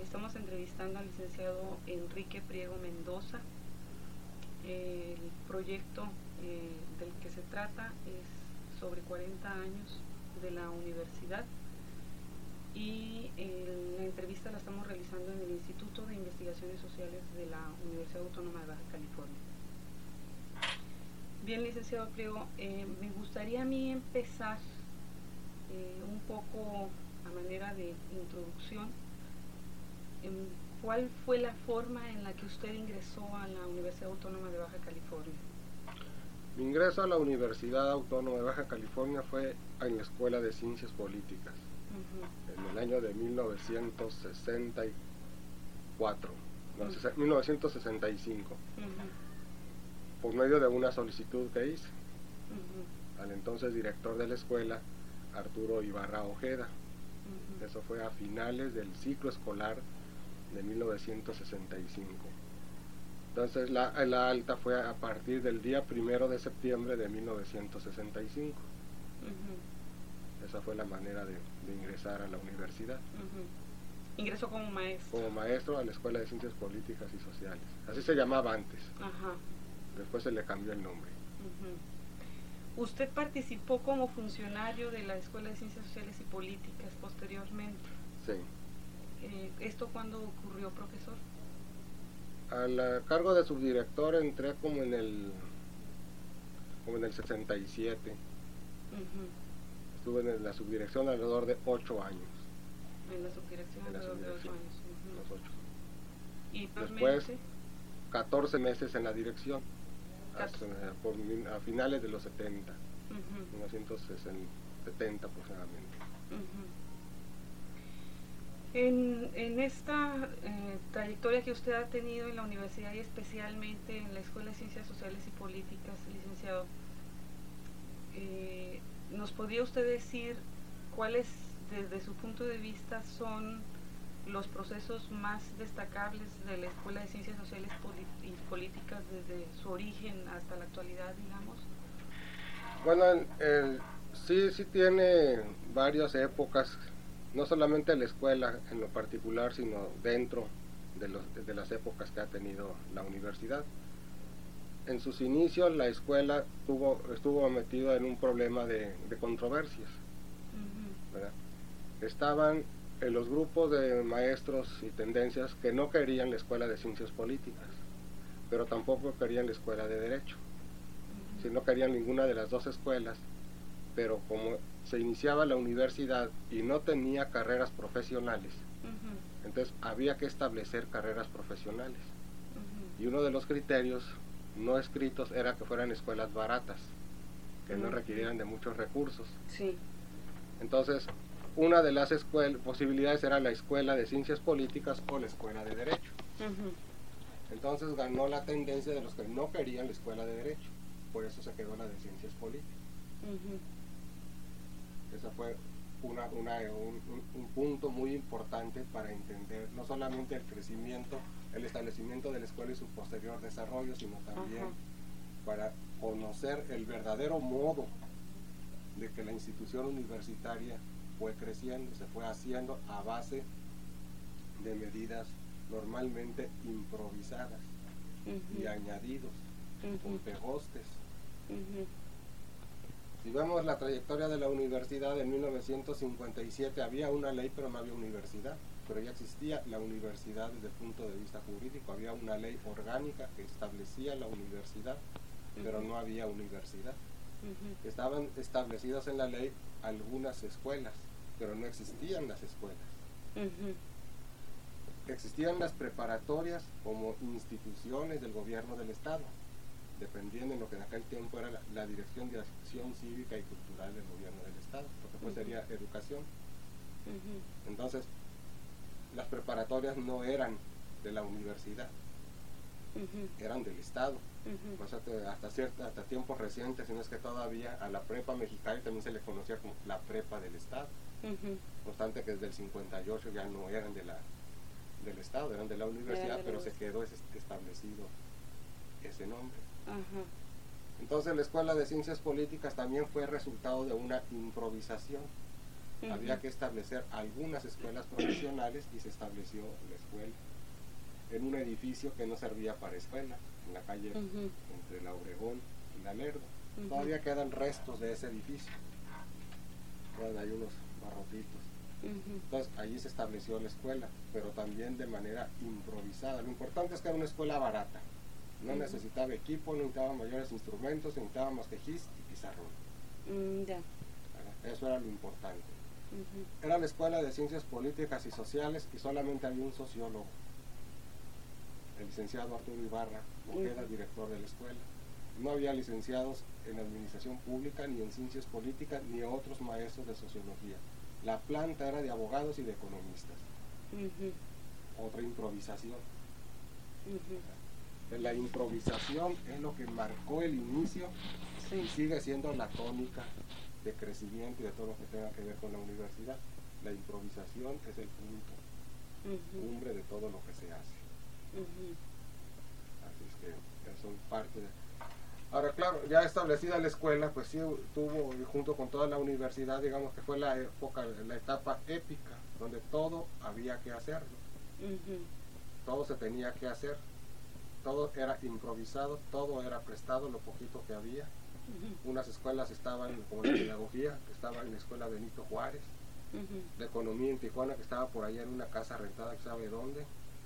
Estamos entrevistando al licenciado Enrique Priego Mendoza. El proyecto del que se trata es sobre 40 años de la universidad y la entrevista la estamos realizando en el Instituto de Investigaciones Sociales de la Universidad Autónoma de Baja California. Bien, licenciado Priego, me gustaría a mí empezar un poco a manera de introducción. ¿Cuál fue la forma en la que usted ingresó a la Universidad Autónoma de Baja California? Mi ingreso a la Universidad Autónoma de Baja California fue en la Escuela de Ciencias Políticas, en el año de 1964, 1965, por medio de una solicitud que hice al entonces director de la escuela, Arturo Ibarra Ojeda. Eso fue a finales del ciclo escolar de 1965. Entonces la alta fue a partir del día 1 de septiembre de 1965. Esa fue la manera de ingresar a la universidad. ¿Ingresó como maestro? Como maestro a la Escuela de Ciencias Políticas y Sociales. Así se llamaba antes. Después se le cambió el nombre. ¿Usted participó como funcionario de la Escuela de Ciencias Sociales y Políticas posteriormente? Sí. ¿Esto cuándo ocurrió, profesor? Al cargo de subdirector entré como en el 67. Estuve en la subdirección alrededor de 8 años. En la subdirección alrededor de 8 años. Los 8. ¿Y después 14 meses en la dirección, a finales de los 70, 1970 aproximadamente. En esta trayectoria que usted ha tenido en la universidad y especialmente en la Escuela de Ciencias Sociales y Políticas, licenciado, ¿nos podría usted decir cuáles, desde su punto de vista, son los procesos más destacables de la Escuela de Ciencias Sociales y Políticas desde su origen hasta la actualidad, digamos? Bueno, sí tiene varias épocas, no solamente la escuela en lo particular, sino dentro de las épocas que ha tenido la universidad. En sus inicios la escuela estuvo metida en un problema de controversias, ¿verdad? Estaban los grupos de maestros y tendencias que no querían la Escuela de Ciencias Políticas, pero tampoco querían la Escuela de Derecho. Si no querían ninguna de las dos escuelas, pero como se iniciaba la universidad y no tenía carreras profesionales, entonces había que establecer carreras profesionales. Y uno de los criterios no escritos era que fueran escuelas baratas, que no requirieran de muchos recursos. Sí. Entonces, una de las posibilidades era la Escuela de Ciencias Políticas o la Escuela de Derecho. Entonces ganó la tendencia de los que no querían la Escuela de Derecho, por eso se quedó la de Ciencias Políticas. Ese fue un punto muy importante para entender no solamente el crecimiento, el establecimiento de la escuela y su posterior desarrollo, sino también para conocer el verdadero modo de que la institución universitaria fue creciendo, se fue haciendo a base de medidas normalmente improvisadas y añadidos, con pegostes. Si vemos la trayectoria de la universidad, en 1957 había una ley pero no había universidad, pero ya existía la universidad desde el punto de vista jurídico, había una ley orgánica que establecía la universidad, pero no había universidad. Estaban establecidas en la ley algunas escuelas, pero no existían las escuelas. Existían las preparatorias como instituciones del gobierno del Estado, dependiendo de lo que en aquel tiempo era la Dirección de Acción Cívica y Cultural del gobierno del Estado, lo que pues sería educación. Entonces, las preparatorias no eran de la universidad, eran del Estado. Pues hasta tiempos recientes, sino es que todavía a la prepa mexicana también se le conocía como la prepa del Estado. No obstante que desde el 58 ya no eran del Estado, eran de la universidad, pero se quedó establecido ese nombre. Entonces la Escuela de Ciencias Políticas también fue resultado de una improvisación. Había que establecer algunas escuelas profesionales y se estableció la escuela en un edificio que no servía para escuela, en la calle entre la Obregón y la Lerdo. Todavía quedan restos de ese edificio, quedan ahí unos barrotitos. Entonces allí se estableció la escuela, pero también de manera improvisada. Lo importante es que era una escuela barata, no necesitaba equipo, no necesitaba mayores instrumentos, necesitaba más que gis y pizarrón. Eso era lo importante. Era la escuela de ciencias políticas y sociales y solamente había un sociólogo, el licenciado Arturo Ibarra, porque era el director de la escuela. No había licenciados en administración pública, ni en ciencias políticas, ni otros maestros de sociología. La planta era de abogados y de economistas. Otra improvisación. La improvisación es lo que marcó el inicio y sigue siendo la tónica de crecimiento y de todo lo que tenga que ver con la universidad. La improvisación es el punto cumbre de todo lo que se hace. Así es que son parte de... Ahora, claro, ya establecida la escuela, pues sí tuvo, junto con toda la universidad, digamos que fue la época, la etapa épica, donde todo había que hacerlo. Todo se tenía que hacer, todo era improvisado, todo era prestado, lo poquito que había. Unas escuelas estaban, como la pedagogía, que estaba en la escuela Benito Juárez, la economía en Tijuana, que estaba por allá en una casa rentada, que sabe dónde.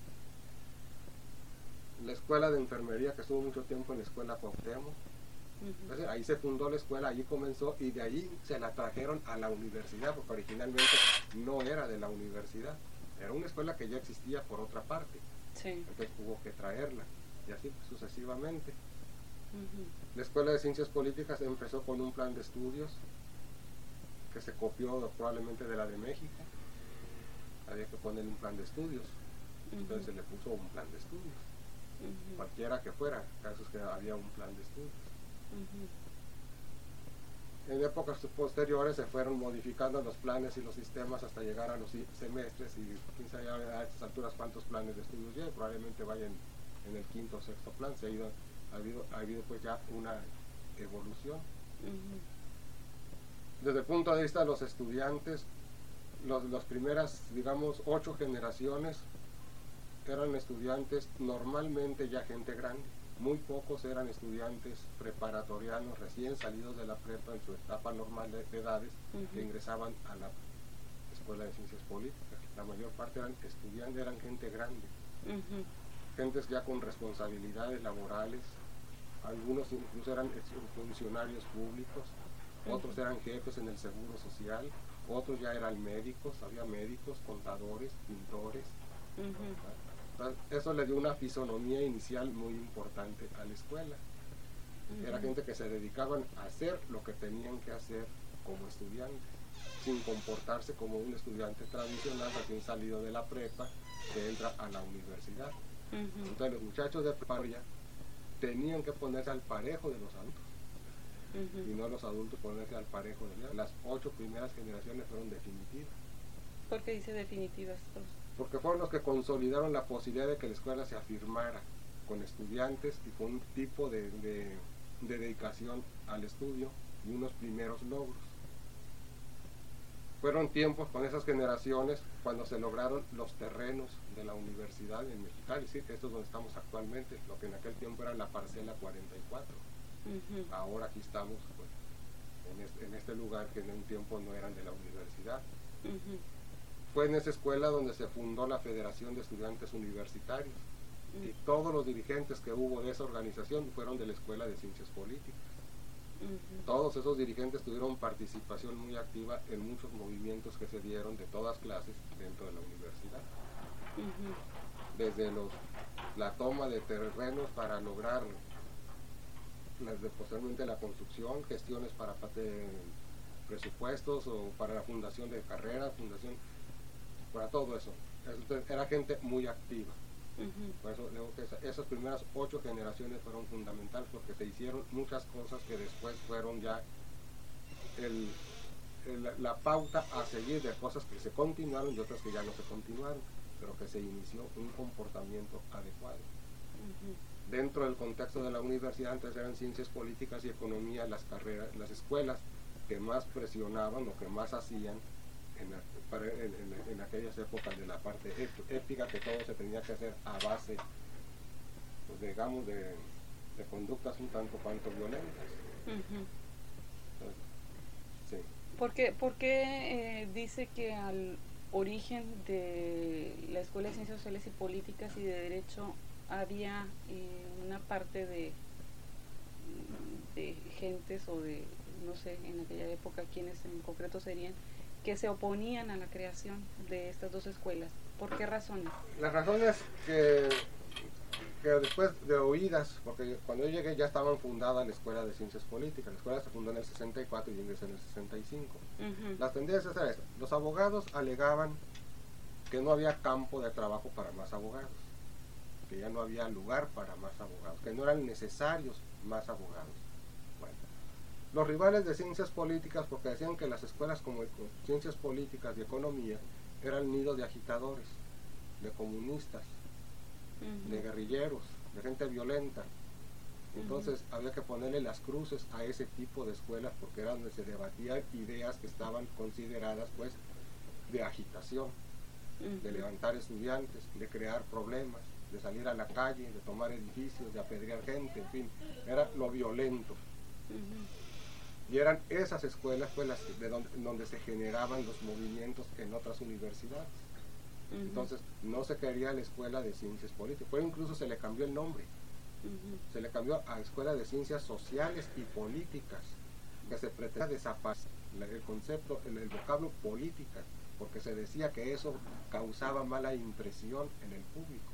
La escuela de enfermería, que estuvo mucho tiempo en la escuela Cuauhtémoc. Entonces, ahí se fundó la escuela, allí comenzó y de allí se la trajeron a la universidad, porque originalmente no era de la universidad, era una escuela que ya existía por otra parte. Entonces hubo que traerla y así sucesivamente. La escuela de ciencias políticas empezó con un plan de estudios que se copió probablemente de la de México. Había que poner un plan de estudios, entonces se le puso un plan de estudios. Cualquiera que fuera, casos que había un plan de estudios. En épocas posteriores se fueron modificando los planes y los sistemas hasta llegar a los semestres y quién sabe a estas alturas cuántos planes de estudios ya, probablemente vayan en el quinto o sexto plan. Ha habido pues ya una evolución. Desde el punto de vista de los estudiantes, las primeras, digamos, 8 generaciones eran estudiantes normalmente ya gente grande. Muy pocos eran estudiantes preparatorianos recién salidos de la prepa en su etapa normal de edades que ingresaban a la escuela de ciencias políticas. La mayor parte eran estudiantes, eran gente grande, gentes ya con responsabilidades laborales, algunos incluso eran funcionarios públicos, otros eran jefes en el seguro social, otros ya eran médicos, había médicos, contadores, pintores. Eso le dio una fisonomía inicial muy importante a la escuela. Era gente que se dedicaban a hacer lo que tenían que hacer como estudiantes, sin comportarse como un estudiante tradicional recién salido de la prepa que entra a la universidad. Entonces los muchachos de preparatoria tenían que ponerse al parejo de los adultos y no los adultos ponerse al parejo de ellos. Las 8 primeras generaciones fueron definitivas. ¿Por qué dice definitivas? Porque fueron los que consolidaron la posibilidad de que la escuela se afirmara con estudiantes y con un tipo de dedicación al estudio y unos primeros logros. Fueron tiempos con esas generaciones cuando se lograron los terrenos de la universidad en Mexicali, sí, esto es donde estamos actualmente, lo que en aquel tiempo era la parcela 44. Ahora aquí estamos pues, en este lugar que en un tiempo no eran de la universidad. Fue en esa escuela donde se fundó la Federación de Estudiantes Universitarios y todos los dirigentes que hubo de esa organización fueron de la Escuela de Ciencias Políticas. Todos esos dirigentes tuvieron participación muy activa en muchos movimientos que se dieron de todas clases dentro de la universidad. Desde la toma de terrenos para lograr posteriormente la construcción, gestiones para presupuestos o para la fundación de carreras, para todo eso. Era gente muy activa. Por eso digo que esas primeras 8 generaciones fueron fundamentales porque se hicieron muchas cosas que después fueron ya la pauta a seguir de cosas que se continuaron y otras que ya no se continuaron, pero que se inició un comportamiento adecuado. Dentro del contexto de la universidad antes eran ciencias políticas y economía las escuelas que más presionaban o que más hacían en aquellas épocas de la parte épica, que todo se tenía que hacer a base, pues digamos, de conductas un tanto cuanto violentas. Ujú. Entonces, sí. ¿Por qué dice que al origen de la Escuela de Ciencias Sociales y Políticas y de Derecho había una parte de gentes o de, no sé, en aquella época quiénes en concreto serían, que se oponían a la creación de estas dos escuelas? ¿Por qué razones? Las razones que después de oídas, porque cuando yo llegué ya estaban fundadas la Escuela de Ciencias Políticas. La escuela se fundó en el 64 y yo ingresé en el 65. Las tendencias eran estas. Los abogados alegaban que no había campo de trabajo para más abogados, que ya no había lugar para más abogados, que no eran necesarios más abogados. Bueno, los rivales de ciencias políticas, porque decían que las escuelas como ciencias políticas y economía eran nido de agitadores, de comunistas, de guerrilleros, de gente violenta. Entonces había que ponerle las cruces a ese tipo de escuelas, porque era donde se debatían ideas que estaban consideradas pues de agitación, de levantar estudiantes, de crear problemas, de salir a la calle, de tomar edificios, de apedrear gente, en fin, era lo violento. Y eran esas escuelas pues las donde se generaban los movimientos en otras universidades. Entonces no se quería la Escuela de Ciencias Políticas, pues incluso se le cambió el nombre. Se le cambió a Escuela de Ciencias Sociales y Políticas, que se pretendía desaparecer el concepto, el vocablo política, porque se decía que eso causaba mala impresión en el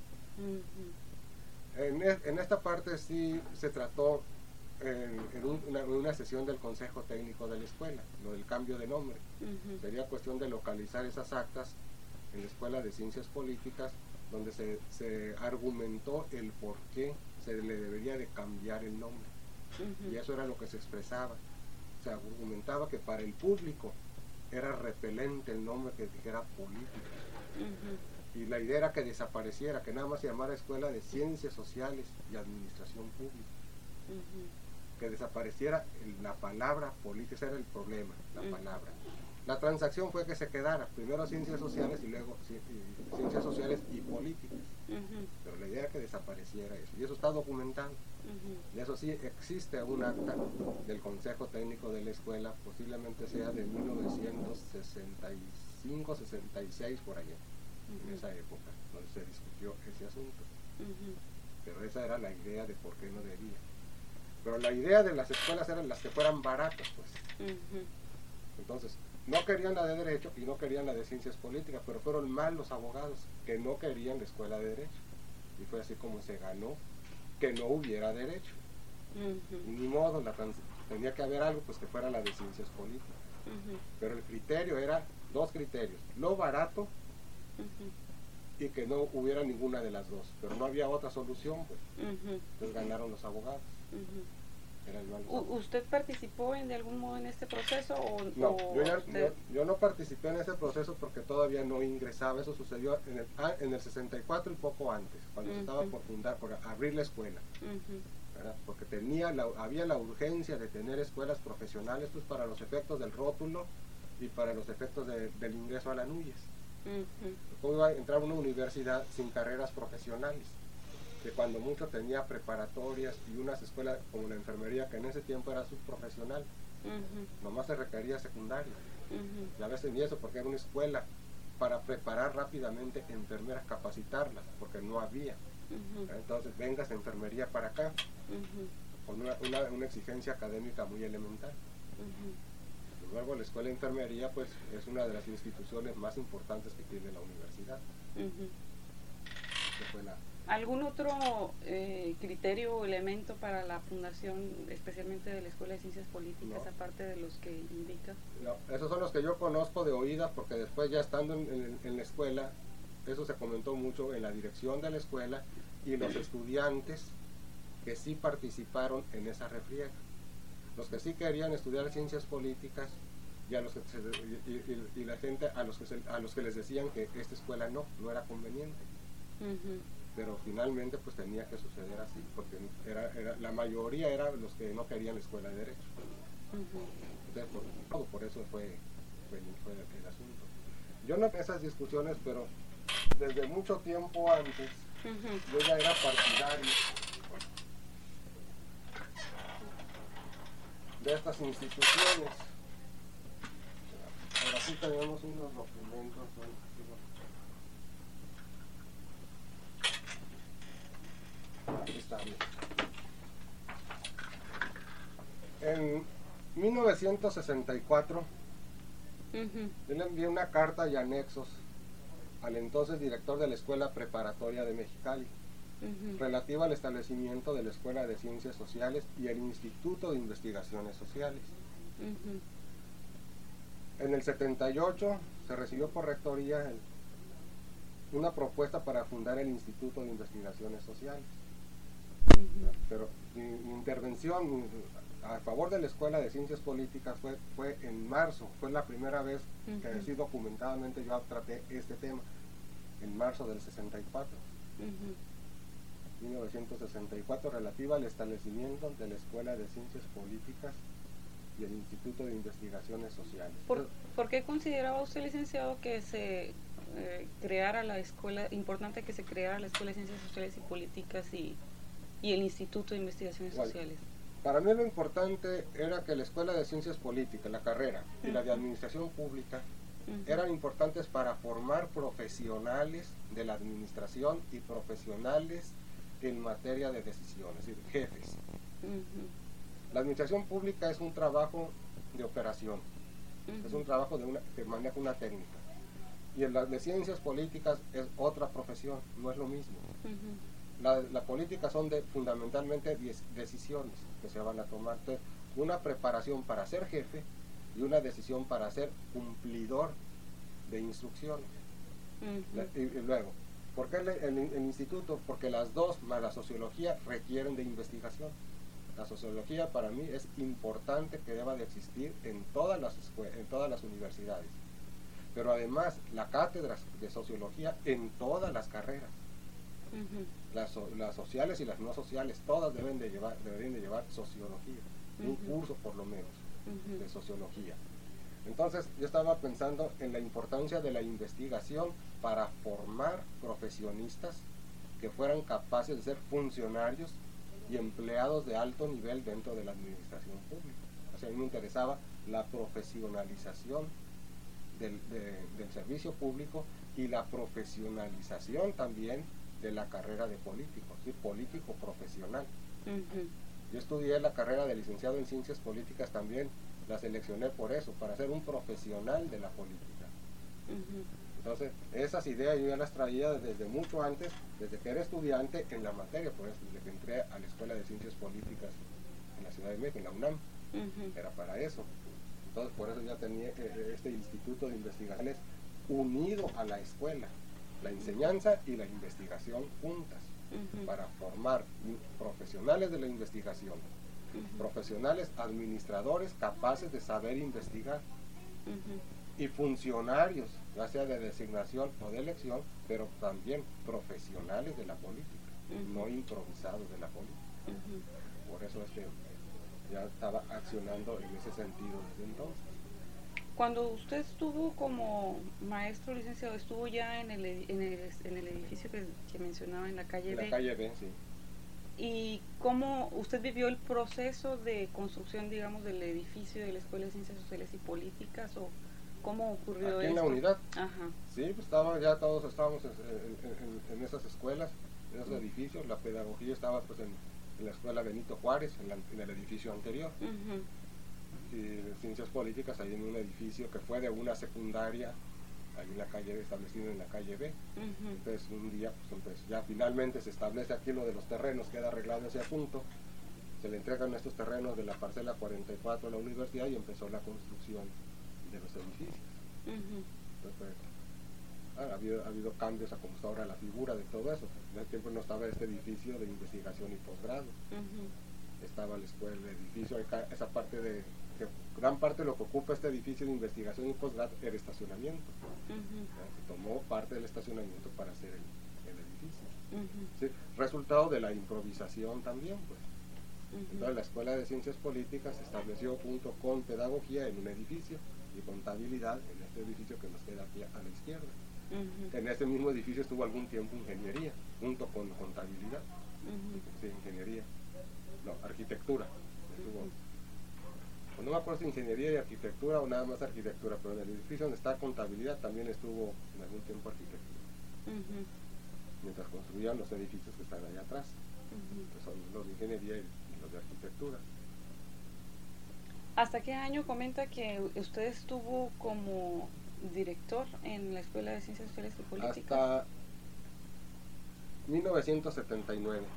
público. En esta parte sí se trató en una sesión del Consejo Técnico de la escuela, lo del cambio de nombre. Sería cuestión de localizar esas actas en la Escuela de Ciencias Políticas, donde se argumentó el por qué se le debería de cambiar el nombre. Y eso era lo que se expresaba. Se argumentaba que para el público era repelente el nombre que dijera política. Y la idea era que desapareciera, que nada más se llamara Escuela de Ciencias Sociales y Administración Pública. Que desapareciera la palabra política, ese era el problema, la palabra. La transacción fue que se quedara primero Ciencias Sociales y luego Ciencias Sociales y Políticas. Pero la idea era que desapareciera eso, y eso está documentado. Y eso sí, existe un acta del Consejo Técnico de la escuela, posiblemente sea de 1965-66 por allá, en esa época, donde se discutió ese asunto. Pero esa era la idea de por qué no debía. Pero la idea de las escuelas eran las que fueran baratas, pues. Entonces, no querían la de Derecho y no querían la de Ciencias Políticas, pero fueron más los abogados que no querían la Escuela de Derecho. Y fue así como se ganó que no hubiera Derecho. Ni modo, tenía que haber algo pues que fuera la de Ciencias Políticas. Pero el criterio era dos criterios: lo barato y que no hubiera ninguna de las dos. Pero no había otra solución, pues. Entonces ganaron los abogados. ¿Usted participó de algún modo en este proceso? No, yo no participé en ese proceso porque todavía no ingresaba. Eso sucedió en el 64 y poco antes, cuando se estaba por fundar, por abrir la escuela. Porque había la urgencia de tener escuelas profesionales pues, para los efectos del rótulo y para los efectos del ingreso a la NUYES. ¿Cómo iba a entrar a una universidad sin carreras profesionales? Que cuando mucho tenía preparatorias y unas escuelas como la enfermería, que en ese tiempo era subprofesional, nomás se requería secundaria. Y a veces ni eso, porque era una escuela para preparar rápidamente enfermeras, capacitarlas, porque no había. Entonces, vengas de enfermería para acá, con una exigencia académica muy elemental. Luego la escuela de enfermería pues es una de las instituciones más importantes que tiene la universidad. ¿Algún otro criterio o elemento para la fundación, especialmente de la Escuela de Ciencias Políticas, aparte de los que indica? No, esos son los que yo conozco de oídas, porque después ya estando en la escuela, eso se comentó mucho en la dirección de la escuela y los estudiantes que sí participaron en esa refriega. Los que sí querían estudiar ciencias políticas y a los que y la gente a los que les decían que esta escuela no era conveniente. Pero finalmente pues tenía que suceder así, porque la mayoría eran los que no querían la escuela de Derecho. Entonces por eso fue el asunto. Yo no en esas discusiones, pero desde mucho tiempo antes yo ya era partidario de estas instituciones. Ahora sí tenemos unos documentos. Aquí está bien. En 1964 yo le envié una carta y anexos al entonces director de la Escuela Preparatoria de Mexicali, relativa al establecimiento de la Escuela de Ciencias Sociales y el Instituto de Investigaciones Sociales. En el 78 se recibió por rectoría una propuesta para fundar el Instituto de Investigaciones Sociales. Pero mi intervención a favor de la Escuela de Ciencias Políticas fue en marzo. Fue la primera vez que así documentadamente yo traté este tema, en marzo del 64. 1964, relativa al establecimiento de la Escuela de Ciencias Políticas y el Instituto de Investigaciones Sociales. ¿Por qué consideraba usted, licenciado, que se creara la escuela, importante que se creara la Escuela de Ciencias Sociales y Políticas y el Instituto de Investigaciones Sociales? Para mí lo importante era que la Escuela de Ciencias Políticas, la carrera, y la de Administración Pública eran importantes para formar profesionales de la administración y profesionales en materia de decisiones, es decir, jefes. La administración pública es un trabajo de operación, es un trabajo que maneja una técnica. Y en las de ciencias políticas es otra profesión, no es lo mismo. La política son fundamentalmente decisiones que se van a tomar. Entonces, una preparación para ser jefe y una decisión para ser cumplidor de instrucciones. Y luego, ¿por qué el instituto? Porque las dos, más la sociología, requieren de investigación. La sociología para mí es importante que deba de existir en todas las universidades. Pero además, la cátedra de sociología en todas las carreras. Las sociales y las no sociales, todas deberían de llevar sociología, un curso por lo menos de sociología. Entonces yo estaba pensando en la importancia de la investigación para formar profesionistas que fueran capaces de ser funcionarios y empleados de alto nivel dentro de la administración pública. O sea, a mí me interesaba la profesionalización del servicio público y la profesionalización también de la carrera de político, ¿sí? Político profesional. Yo estudié la carrera de licenciado en Ciencias Políticas también, la seleccioné por eso, para ser un profesional de la política. Entonces, esas ideas yo ya las traía desde mucho antes, desde que era estudiante en la materia, por eso, desde que entré a la Escuela de Ciencias Políticas en la Ciudad de México, en la UNAM, era para eso. Entonces, por eso ya tenía este Instituto de Investigaciones unido a la escuela, la enseñanza y la investigación juntas, para formar profesionales de la investigación, profesionales administradores capaces de saber investigar, y funcionarios, ya sea de designación o de elección, pero también profesionales de la política, no improvisados de la política. Por eso es que ya estaba accionando en ese sentido desde entonces. Cuando usted estuvo como maestro licenciado, estuvo ya en el edificio que mencionaba en la calle B. En la calle B, sí. ¿Y cómo usted vivió el proceso de construcción, digamos, del edificio de la Escuela de Ciencias Sociales y Políticas, o cómo ocurrió aquí esto? En la unidad. Ajá. Sí, pues ya todos estábamos en esas escuelas, en esos edificios. La pedagogía estaba pues en la escuela Benito Juárez, en el edificio anterior. Y Ciencias Políticas ahí en un edificio que fue de una secundaria ahí en la calle, establecido en la calle B. Entonces un día pues ya finalmente se establece aquí lo de los terrenos, queda arreglado ese asunto, se le entregan estos terrenos de la parcela 44 a la universidad y empezó la construcción de los edificios. Entonces, ha habido cambios a cómo está ahora la figura de todo eso. En ese tiempo no estaba este edificio de investigación y posgrado, estaba la escuela, el edificio, esa parte gran parte de lo que ocupa este edificio de investigación y posgrado era estacionamiento. Se tomó parte del estacionamiento para hacer el edificio. ¿Sí? Resultado de la improvisación también, pues. Entonces la Escuela de Ciencias Políticas se estableció junto con pedagogía en un edificio, y contabilidad en este edificio que nos queda aquí a la izquierda. Ujú. En este mismo edificio estuvo algún tiempo ingeniería, junto con contabilidad. Sí, ingeniería, no, arquitectura. Estuvo, pues no me acuerdo si ingeniería y arquitectura o nada más arquitectura, pero en el edificio donde está contabilidad también estuvo en algún tiempo arquitectura. Mientras construían los edificios que están allá atrás, que son los de ingeniería y los de arquitectura. ¿Hasta qué año comenta que usted estuvo como director en la Escuela de Ciencias Sociales y Políticas? Hasta 1979.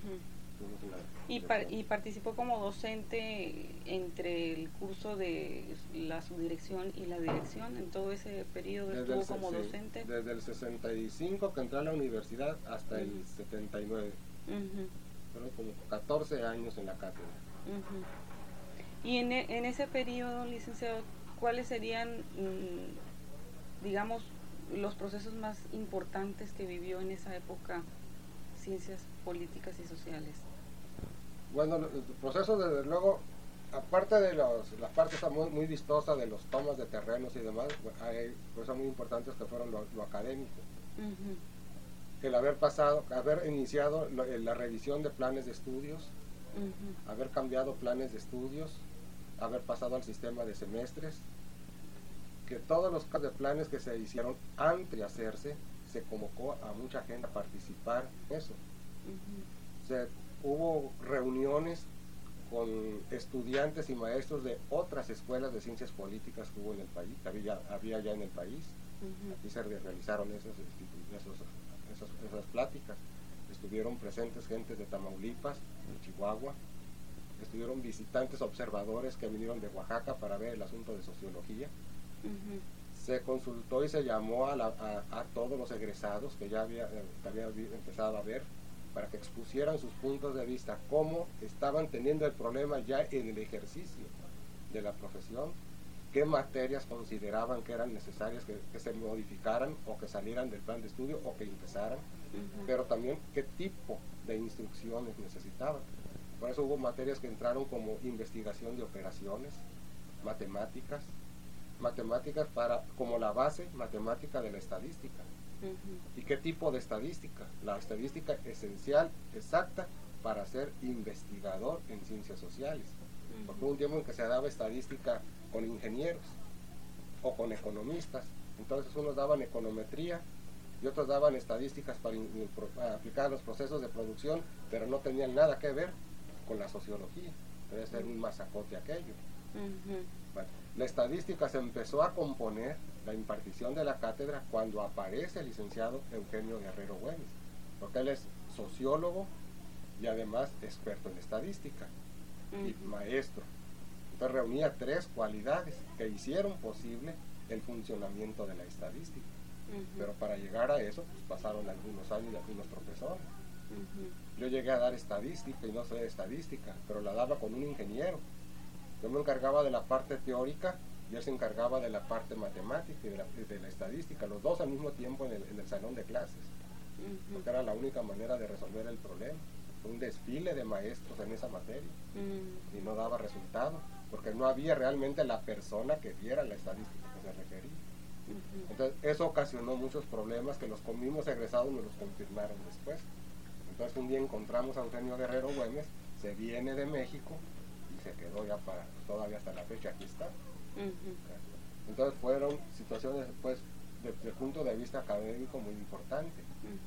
Y participó como docente entre el curso de la subdirección y la dirección. En todo ese periodo estuvo como docente. Desde el 65 que entré a la universidad hasta el 79. Fueron como 14 años en la cátedra. Y en ese periodo, licenciado, ¿cuáles serían, digamos, los procesos más importantes que vivió en esa época ciencias políticas y sociales? Bueno, los procesos, desde luego, aparte de las partes muy vistosas de los tomas de terrenos y demás, hay cosas muy importantes que fueron lo académico. El haber iniciado la revisión de planes de estudios, haber cambiado planes de estudios, haber pasado al sistema de semestres, que todos los de planes que se hicieron antes de hacerse, se convocó a mucha gente a participar en eso. Hubo reuniones con estudiantes y maestros de otras escuelas de ciencias políticas que hubo en el país, que había ya en el país. Aquí se realizaron esas pláticas. Estuvieron presentes gentes de Tamaulipas, de Chihuahua, estuvieron visitantes observadores que vinieron de Oaxaca para ver el asunto de sociología. Se consultó y se llamó a todos los egresados que ya había empezado a ver, para que expusieran sus puntos de vista, cómo estaban teniendo el problema ya en el ejercicio de la profesión, qué materias consideraban que eran necesarias que se modificaran o que salieran del plan de estudio o que empezaran, pero también qué tipo de instrucciones necesitaban. Por eso hubo materias que entraron como investigación de operaciones, matemáticas como la base matemática de la estadística. ¿Y qué tipo de estadística? La estadística esencial, exacta, para ser investigador en ciencias sociales. Porque hubo un tiempo en que se daba estadística con ingenieros o con economistas. Entonces unos daban econometría y otros daban estadísticas para aplicar a los procesos de producción, pero no tenían nada que ver con la sociología. Debe ser un masacote aquello. Bueno, la estadística se empezó a componer, la impartición de la cátedra, cuando aparece el licenciado Eugenio Guerrero Güemes, porque él es sociólogo y además experto en estadística y maestro. Entonces reunía tres cualidades que hicieron posible el funcionamiento de la estadística. Pero para llegar a eso, pues pasaron algunos años y algunos profesores. Yo llegué a dar estadística y no sé de estadística, pero la daba con un ingeniero. Yo me encargaba de la parte teórica y él se encargaba de la parte matemática y de la estadística, los dos al mismo tiempo en el salón de clases, porque era la única manera de resolver el problema. Fue un desfile de maestros en esa materia y no daba resultado, porque no había realmente la persona que diera la estadística que se requería. Entonces eso ocasionó muchos problemas que los mismos egresados nos los confirmaron después. Entonces un día encontramos a Eugenio Guerrero Güemes, se viene de México y se quedó ya todavía hasta la fecha, aquí está. Entonces fueron situaciones, pues, desde el punto de vista académico muy importantes.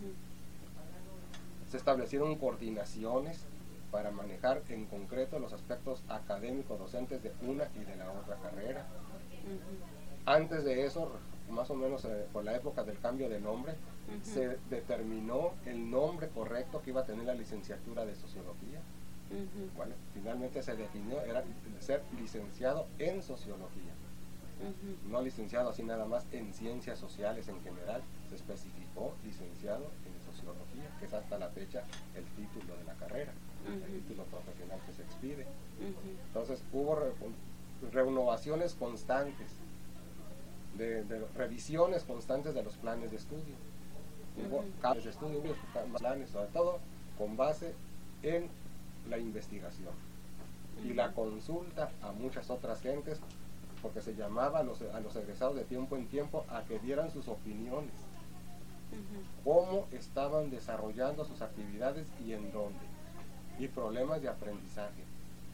Se establecieron coordinaciones para manejar en concreto los aspectos académicos docentes de una y de la otra carrera. Antes de eso, más o menos por la época del cambio de nombre, se determinó el nombre correcto que iba a tener la licenciatura de sociología. Bueno, finalmente se definió, era ser licenciado en sociología, no licenciado así nada más en ciencias sociales en general, se especificó licenciado en sociología, que es hasta la fecha el título de la carrera, el título profesional que se expide. Entonces hubo renovaciones constantes, de revisiones constantes de los planes de estudio. Hubo cambios de estudio, hubo planes, sobre todo con base en la investigación y la consulta a muchas otras gentes porque se llamaba a los egresados de tiempo en tiempo a que dieran sus opiniones, cómo estaban desarrollando sus actividades y en dónde, y problemas de aprendizaje.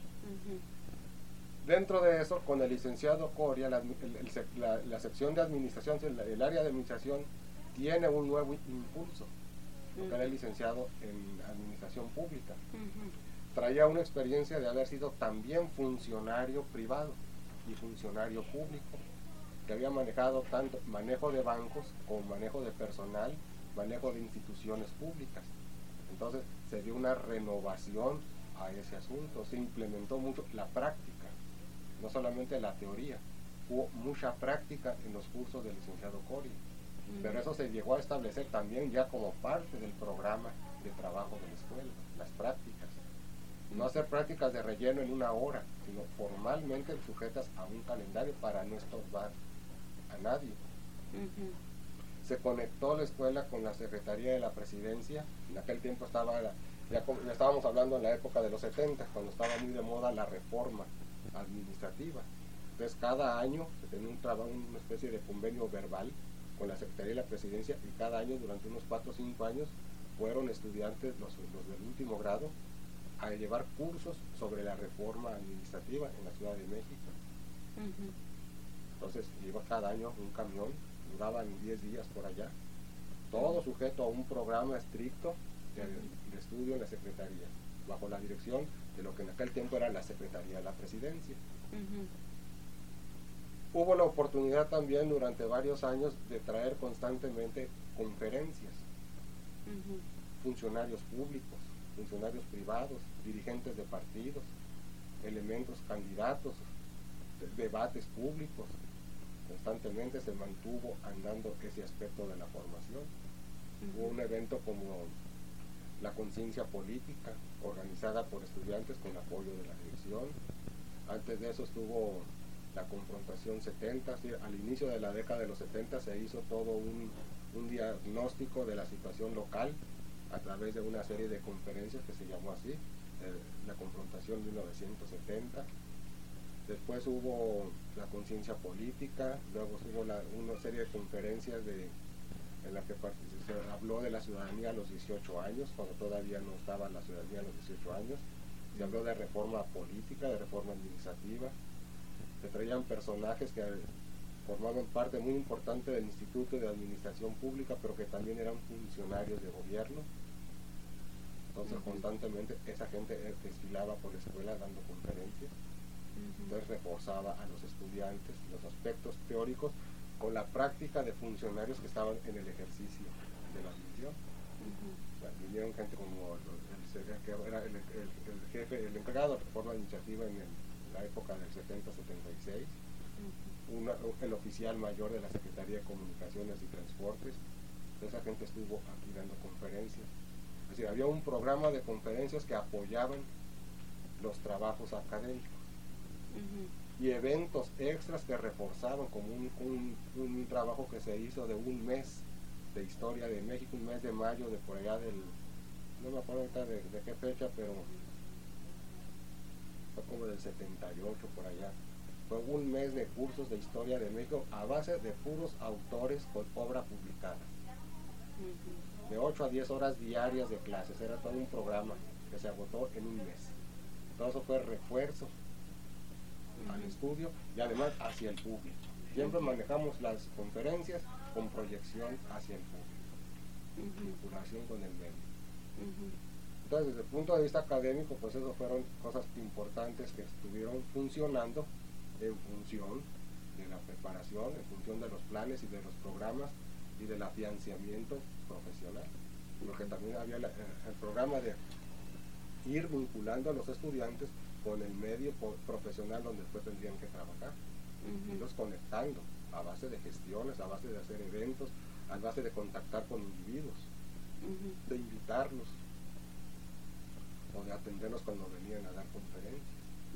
Dentro de eso, con el licenciado Coria, la sección de administración, el área de administración, tiene un nuevo impulso, porque era licenciado en administración pública. Traía una experiencia de haber sido también funcionario privado y funcionario público, que había manejado tanto manejo de bancos como manejo de personal, manejo de instituciones públicas. Entonces se dio una renovación a ese asunto, se implementó mucho la práctica, no solamente la teoría, hubo mucha práctica en los cursos del licenciado Coria, pero eso se llegó a establecer también ya como parte del programa de trabajo de la escuela, las prácticas. No hacer prácticas de relleno en una hora, sino formalmente sujetas a un calendario para no estorbar a nadie. Se conectó la escuela con la Secretaría de la Presidencia. En aquel tiempo ya estábamos hablando en la época de los 70, cuando estaba muy de moda la reforma administrativa. Entonces cada año se tenía una especie de convenio verbal con la Secretaría de la Presidencia, y cada año durante unos 4 o 5 años fueron estudiantes, los del último grado, a llevar cursos sobre la reforma administrativa en la Ciudad de México. Entonces iba cada año un camión, duraban 10 días por allá, todo sujeto a un programa estricto de estudio en la Secretaría, bajo la dirección de lo que en aquel tiempo era la Secretaría de la Presidencia. Hubo la oportunidad también durante varios años de traer constantemente conferencias, funcionarios públicos, funcionarios privados, dirigentes de partidos, elementos candidatos, debates públicos. Constantemente se mantuvo andando ese aspecto de la formación. Hubo un evento como la conciencia política, organizada por estudiantes con apoyo de la dirección. Antes de eso estuvo la confrontación 70, ¿sí? Al inicio de la década de los 70 se hizo todo un diagnóstico de la situación local a través de una serie de conferencias que se llamó así, la confrontación 1970. Después hubo la conciencia política, luego hubo una serie de conferencias en la que se habló de la ciudadanía a los 18 años, cuando todavía no estaba la ciudadanía a los 18 años. Se habló de reforma política, de reforma administrativa. Se traían personajes que formaban parte muy importante del Instituto de Administración Pública, pero que también eran funcionarios de gobierno. Entonces constantemente esa gente desfilaba por la escuela dando conferencias. Entonces reforzaba a los estudiantes los aspectos teóricos con la práctica de funcionarios que estaban en el ejercicio de la misión. O sea, vinieron gente como que era el jefe, el encargado de reforma administrativa en la época del 70-76, el oficial mayor de la Secretaría de Comunicaciones y Transportes. Esa gente estuvo aquí dando conferencias. Es decir, había un programa de conferencias que apoyaban los trabajos académicos. Y eventos extras que reforzaban, como un trabajo que se hizo de un mes de historia de México, un mes de mayo de por allá no me acuerdo ahorita de qué fecha, pero fue como del 78 por allá. Fue un mes de cursos de historia de México a base de puros autores con obra publicada. De 8 a 10 horas diarias de clases, era todo un programa que se agotó en un mes. Todo eso fue refuerzo al estudio y además hacia el público. Siempre manejamos las conferencias con proyección hacia el público, vinculación con el medio. Entonces, desde el punto de vista académico, pues eso fueron cosas importantes que estuvieron funcionando en función de la preparación, en función de los planes y de los programas y del afianzamiento profesional. Porque también había el programa de ir vinculando a los estudiantes con el medio profesional donde después tendrían que trabajar, irlos conectando a base de gestiones, a base de hacer eventos, a base de contactar con individuos, de invitarlos o de atenderlos cuando venían a dar conferencias,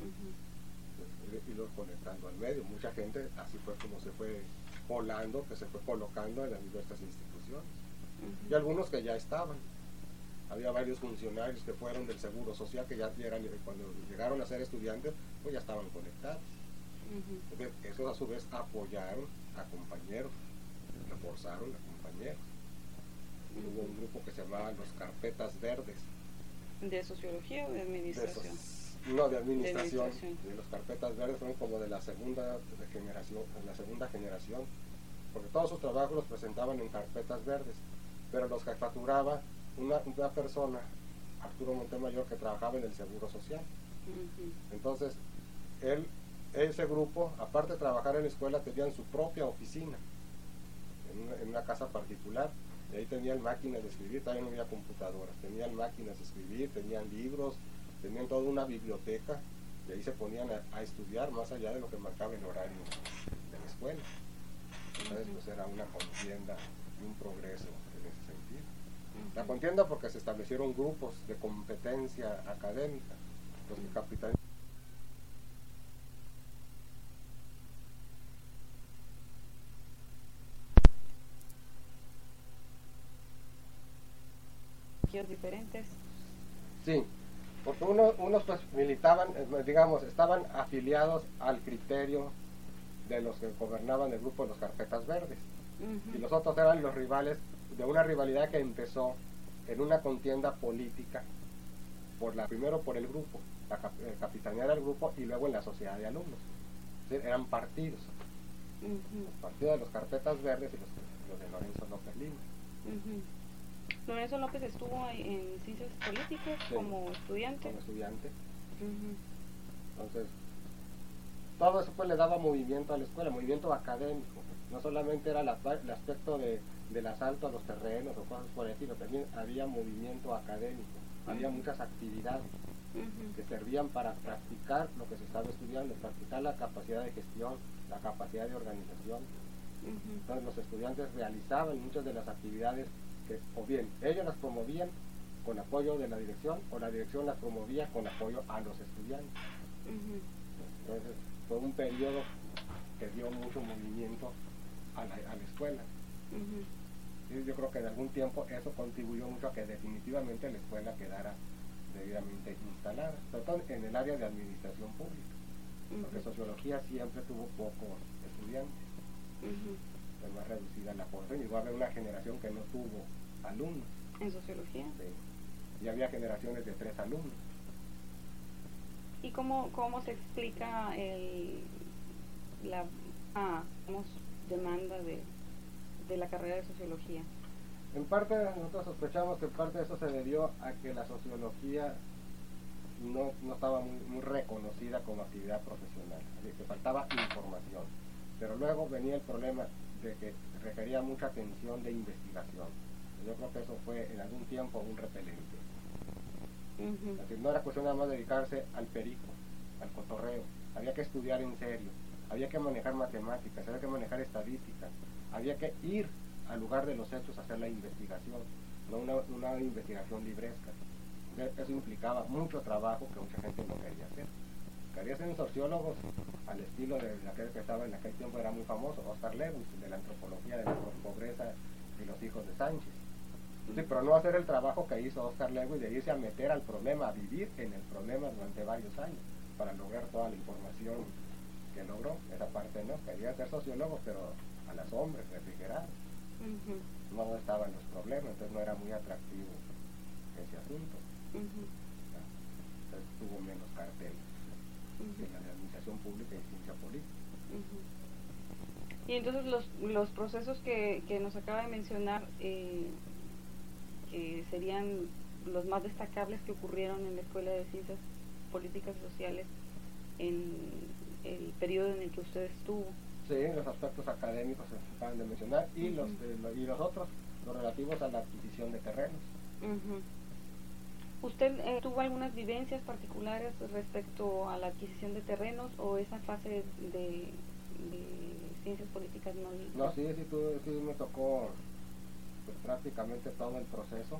irlos conectando al medio. Mucha gente así fue como se fue colando, que se fue colocando en las diversas instituciones, y algunos que ya estaban. Había varios funcionarios que fueron del Seguro Social, que ya eran, cuando llegaron a ser estudiantes, pues ya estaban conectados. Entonces, esos a su vez apoyaron a compañeros, reforzaron a compañeros. Hubo un grupo que se llamaba los Carpetas Verdes. ¿De sociología o de administración? No, de administración. De administración. Los Carpetas Verdes fueron como de la segunda generación, porque todos sus trabajos los presentaban en carpetas verdes, pero los jefaturaba una persona, Arturo Montemayor, que trabajaba en el Seguro Social. Entonces, ese grupo, aparte de trabajar en la escuela, tenían su propia oficina en una casa particular, y ahí tenían máquinas de escribir, también no había computadoras, tenían máquinas de escribir, tenían libros, tenían toda una biblioteca, y ahí se ponían a estudiar más allá de lo que marcaba el horario de la escuela. Entonces, pues era una contienda y un progreso en ese sentido. La contienda porque se establecieron grupos de competencia académica, los que capitaneaban. Diferentes. Sí, porque unos pues militaban, digamos, estaban afiliados al criterio de los que gobernaban el grupo de los Carpetas Verdes, y los otros eran los rivales de una rivalidad que empezó en una contienda política, primero por el grupo, capitanear el grupo, y luego en la sociedad de alumnos. Es decir, eran partidos, los partidos de los Carpetas Verdes y los de Lorenzo López Lima. Lorenzo López estuvo en ciencias políticas, sí, como estudiante. Entonces, todo eso pues le daba movimiento a la escuela, movimiento académico. No solamente era el aspecto del asalto a los terrenos o cosas por el estilo, también había movimiento académico, había muchas actividades que servían para practicar lo que se estaba estudiando, practicar la capacidad de gestión, la capacidad de organización. Entonces los estudiantes realizaban muchas de las actividades que, o bien ellos las promovían con apoyo de la dirección, o la dirección las promovía con apoyo a los estudiantes. Entonces fue un periodo que dio mucho movimiento a la escuela. Sí, yo creo que en algún tiempo eso contribuyó mucho a que definitivamente la escuela quedara debidamente instalada, sobre todo en el área de administración pública, porque sociología siempre tuvo pocos estudiantes. Fue más reducida la población, llegó a haber una generación que no tuvo alumnos. ¿En sociología? Sí, y había generaciones de 3 alumnos. ¿Y cómo se explica la demanda de la carrera de sociología? En parte nosotros sospechamos que parte de eso se debió a que la sociología no estaba muy reconocida como actividad profesional, así que faltaba información. Pero luego venía el problema de que requería mucha atención de investigación. Yo creo que eso fue en algún tiempo un repelente. Es decir, no era cuestión nada más dedicarse al perico, al cotorreo. Había que estudiar en serio, había que manejar matemáticas, había que manejar estadísticas, había que ir al lugar de los hechos a hacer la investigación, no una investigación libresca. Eso implicaba mucho trabajo que mucha gente no quería hacer. Quería ser un sociólogo al estilo de aquel que estaba en aquel tiempo, era muy famoso, Oscar Lewis, de la antropología de la pobreza y los hijos de Sánchez. Sí, pero no hacer el trabajo que hizo Oscar Lewis de irse a meter al problema, a vivir en el problema durante varios años para lograr toda la información que logró. Esa parte no, quería ser sociólogo, pero a la sombra, refrigerado. No estaban los problemas, entonces no era muy atractivo ese asunto. Entonces tuvo menos cartel que la de administración pública y ciencia política. Y entonces los procesos que nos acaba de mencionar, que serían los más destacables que ocurrieron en la Escuela de Ciencias Políticas y Sociales en el periodo en el que usted estuvo. Sí, los aspectos académicos se acaban de mencionar, y los otros, los relativos a la adquisición de terrenos. ¿Usted tuvo algunas vivencias particulares respecto a la adquisición de terrenos, o esa fase de ciencias políticas no? No, sí me tocó pues, prácticamente todo el proceso.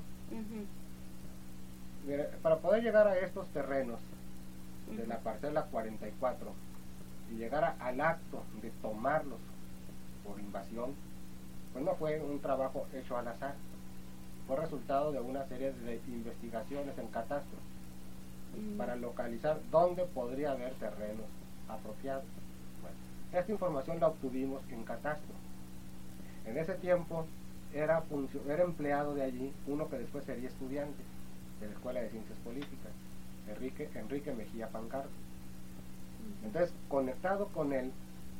Mire, para poder llegar a estos terrenos de la parcela 44 y llegar al acto de tomarlos por invasión, pues no fue un trabajo hecho al azar, fue resultado de una serie de investigaciones en catastro para localizar dónde podría haber terrenos apropiados. Bueno, Esta información la obtuvimos en Catastro. En ese tiempo era empleado de allí uno que después sería estudiante de la Escuela de Ciencias Políticas, Enrique Mejía Pancardo. Entonces, conectado con él,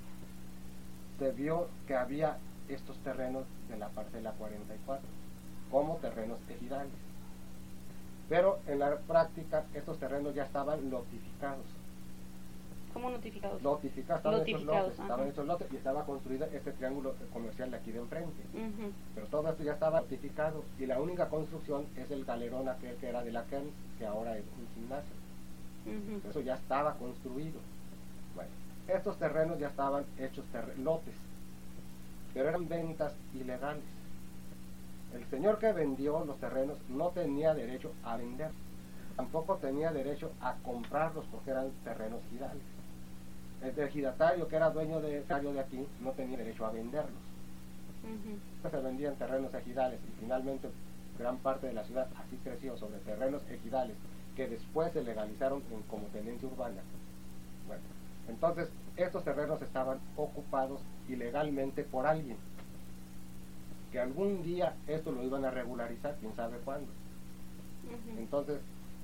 se vio que había estos terrenos de la parcela 44 como terrenos ejidales. Pero en la práctica estos terrenos ya estaban notificados. ¿Cómo notificados? Estaban hechos lotes y estaba construido este triángulo comercial de aquí de enfrente. Pero todo esto ya estaba notificado y la única construcción es el galerón aquel que era de la KEMS, que ahora es un gimnasio. Eso ya estaba construido. Bueno, estos terrenos ya estaban hechos lotes, pero eran ventas ilegales. El señor que vendió los terrenos no tenía derecho a vender, tampoco tenía derecho a comprarlos porque eran terrenos ejidales. El ejidatario que era dueño de aquí no tenía derecho a venderlos. Se vendían terrenos ejidales y finalmente gran parte de la ciudad así creció sobre terrenos ejidales que después se legalizaron como tenencia urbana. Bueno, entonces estos terrenos estaban ocupados ilegalmente por alguien que algún día esto lo iban a regularizar, quién sabe cuándo. Entonces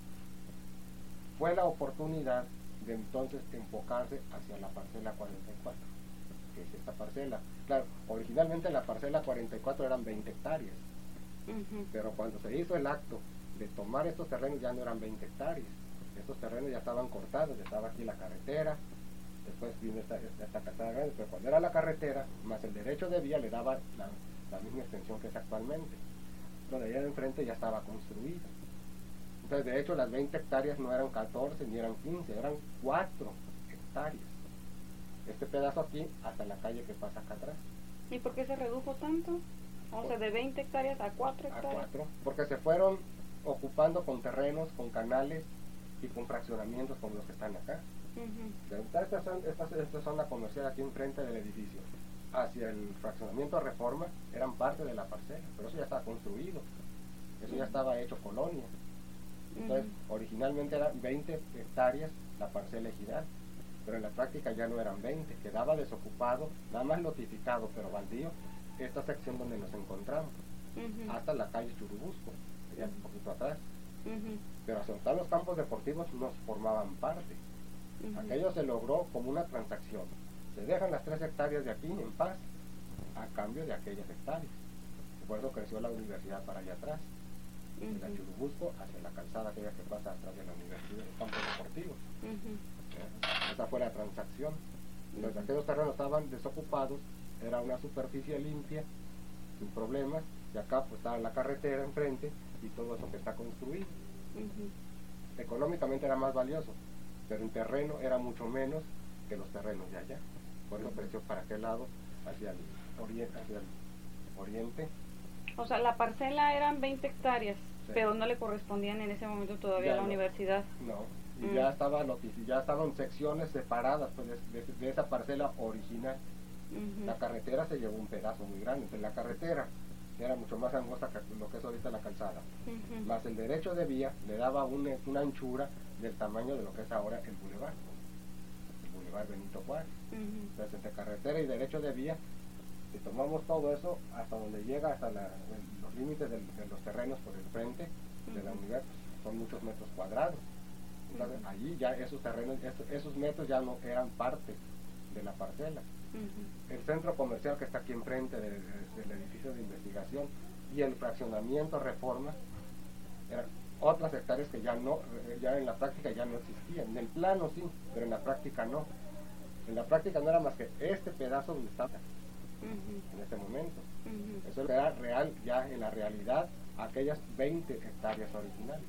fue la oportunidad de entonces enfocarse hacia la parcela 44, que es esta parcela. Claro, originalmente la parcela 44 eran 20 hectáreas, pero cuando se hizo el acto de tomar estos terrenos ya no eran 20 hectáreas, estos terrenos ya estaban cortados, ya estaba aquí la carretera, después vino esta calzada grande, pero cuando era la carretera, más el derecho de vía le daba la misma extensión que es actualmente. Lo de allá de enfrente ya estaba construido. Entonces, de hecho, las 20 hectáreas no eran 14 ni eran 15, eran 4 hectáreas. Este pedazo aquí hasta la calle que pasa acá atrás. ¿Y por qué se redujo tanto? O sea, de 20 hectáreas a 4 hectáreas. A 4, porque se fueron ocupando con terrenos, con canales y con fraccionamientos como los que están acá. Esta zona comercial aquí enfrente del edificio hacia el fraccionamiento Reforma eran parte de la parcela, pero eso ya estaba construido, eso ya estaba hecho colonia. Entonces, originalmente eran 20 hectáreas la parcela ejidal, pero en la práctica ya no eran 20, quedaba desocupado, nada más notificado, pero baldío, esta sección donde nos encontramos, hasta la calle Churubusco, ya un poquito atrás. Pero hacia los campos deportivos nos formaban parte. Aquello se logró como una transacción. Se dejan las 3 hectáreas de aquí en paz a cambio de aquellas hectáreas. Por eso creció la universidad para allá atrás, de la Churubusco hacia la calzada aquella que pasa atrás de la universidad, los campos deportivos. Esa fue la transacción. Entonces aquellos terrenos estaban desocupados, era una superficie limpia, sin problemas, y acá pues estaba la carretera enfrente y todo eso que está construido. Económicamente era más valioso, pero en terreno era mucho menos que los terrenos de allá. Por eso creció para aquel lado, hacia el oriente. O sea, la parcela eran 20 hectáreas, sí, pero no le correspondían en ese momento todavía a la universidad. No, y ya estaban secciones separadas pues, de esa parcela original. La carretera se llevó un pedazo muy grande, entonces la carretera era mucho más angosta que lo que es ahorita la calzada, más el derecho de vía le daba una anchura del tamaño de lo que es ahora el bulevar Benito Juárez. Entonces entre carretera y derecho de vía, si tomamos todo eso hasta donde llega, hasta los límites de los terrenos por el frente de la unidad, son muchos metros cuadrados. Entonces allí ya esos terrenos, esos metros ya no eran parte de la parcela. El centro comercial que está aquí enfrente del edificio de investigación y el fraccionamiento Reforma eran otras hectáreas que ya en la práctica ya no existían. En el plano sí, pero en la práctica no. En la práctica no era más que este pedazo donde está en este momento. Eso era real, ya en la realidad, aquellas 20 hectáreas originales.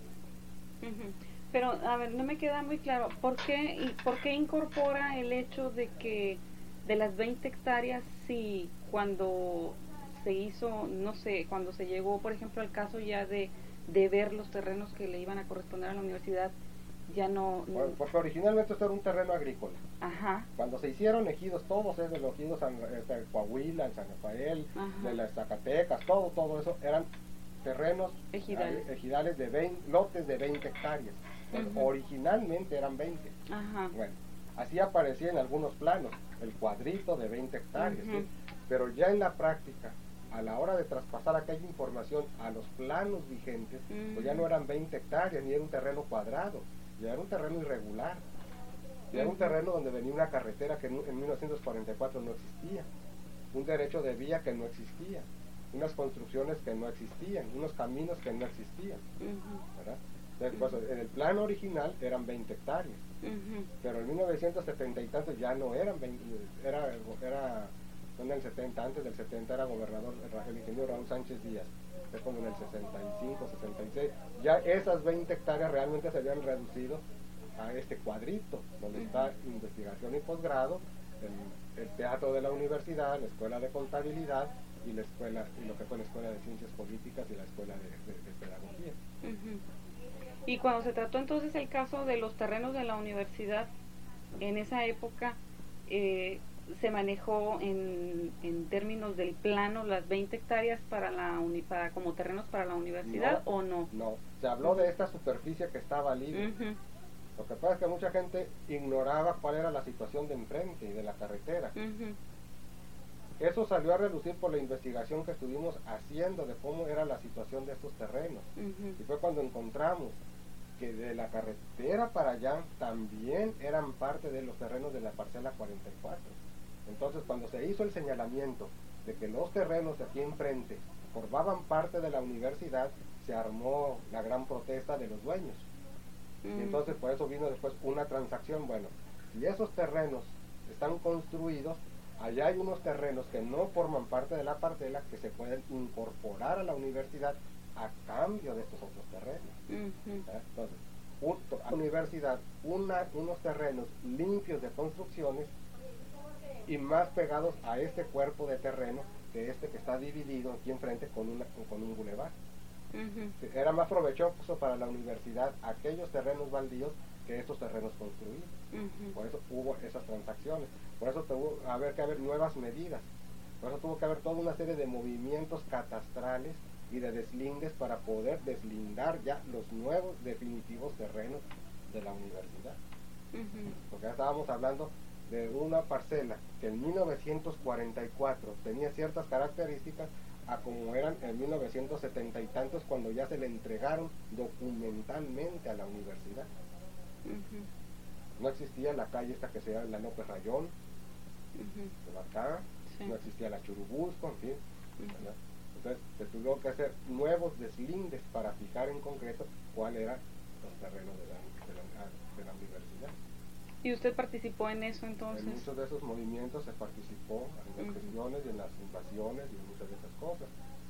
Pero, a ver, no me queda muy claro, ¿por qué incorpora el hecho de que de las 20 hectáreas, si cuando se hizo, no sé, cuando se llegó, por ejemplo, al caso ya de ver los terrenos que le iban a corresponder a la universidad, ya no... Bueno, porque originalmente esto era un terreno agrícola. Cuando se hicieron ejidos, todos de los ejidos Coahuila, en San Rafael, de las Zacatecas, todo eso, eran terrenos ejidales de lotes de 20 hectáreas. Originalmente eran 20. Bueno, así aparecía en algunos planos, el cuadrito de 20 hectáreas, ¿sí? Pero ya en la práctica, a la hora de traspasar aquella información a los planos vigentes, pues ya no eran 20 hectáreas, ni era un terreno cuadrado, ya era un terreno irregular, ya era un terreno donde venía una carretera que en 1944 no existía, un derecho de vía que no existía, unas construcciones que no existían, unos caminos que no existían, ¿verdad? Entonces, en el plano original eran 20 hectáreas, pero en 1970 y tantos ya no eran 20, era en el 70, antes del 70 era gobernador el ingeniero Raúl Sánchez Díaz, es como en el 65, 66, ya esas 20 hectáreas realmente se habían reducido a este cuadrito, donde está investigación y posgrado, el teatro de la universidad, la escuela de contabilidad y la escuela, y lo que fue la escuela de ciencias políticas y la escuela de pedagogía. Y cuando se trató entonces el caso de los terrenos de la universidad, en esa época se manejó en términos del plano las 20 hectáreas para como terrenos para la universidad, ¿o no? No, se habló de esta superficie que estaba libre. Lo que pasa es que mucha gente ignoraba cuál era la situación de enfrente y de la carretera. Eso salió a relucir por la investigación que estuvimos haciendo de cómo era la situación de estos terrenos. Y fue cuando encontramos que de la carretera para allá también eran parte de los terrenos de la parcela 44. Entonces, cuando se hizo el señalamiento de que los terrenos de aquí enfrente formaban parte de la universidad, se armó la gran protesta de los dueños. Y entonces por eso vino después una transacción. Bueno, si esos terrenos están construidos, allá hay unos terrenos que no forman parte de la parcela que se pueden incorporar a la universidad a cambio de estos otros terrenos. Entonces, a la universidad unos terrenos limpios de construcciones y más pegados a este cuerpo de terreno que está dividido aquí enfrente con un bulevar. Era más provechoso para la universidad aquellos terrenos baldíos que estos terrenos construidos. Por eso hubo esas transacciones, por eso tuvo que haber nuevas medidas, por eso tuvo que haber toda una serie de movimientos catastrales y de deslindes para poder deslindar ya los nuevos definitivos terrenos de la universidad. Porque ya estábamos hablando de una parcela que en 1944 tenía ciertas características a como eran en 1970 y tantos, cuando ya se le entregaron documentalmente a la universidad. No existía la calle esta que se llama la López Rayón, de acá, no existía la Churubusco, en fin. Entonces se tuvo que hacer nuevos deslindes para fijar en concreto cuáles eran los terrenos de la universidad. ¿Y usted participó en eso entonces? En muchos de esos movimientos se participó en las presiones y en las invasiones y en muchas de esas cosas.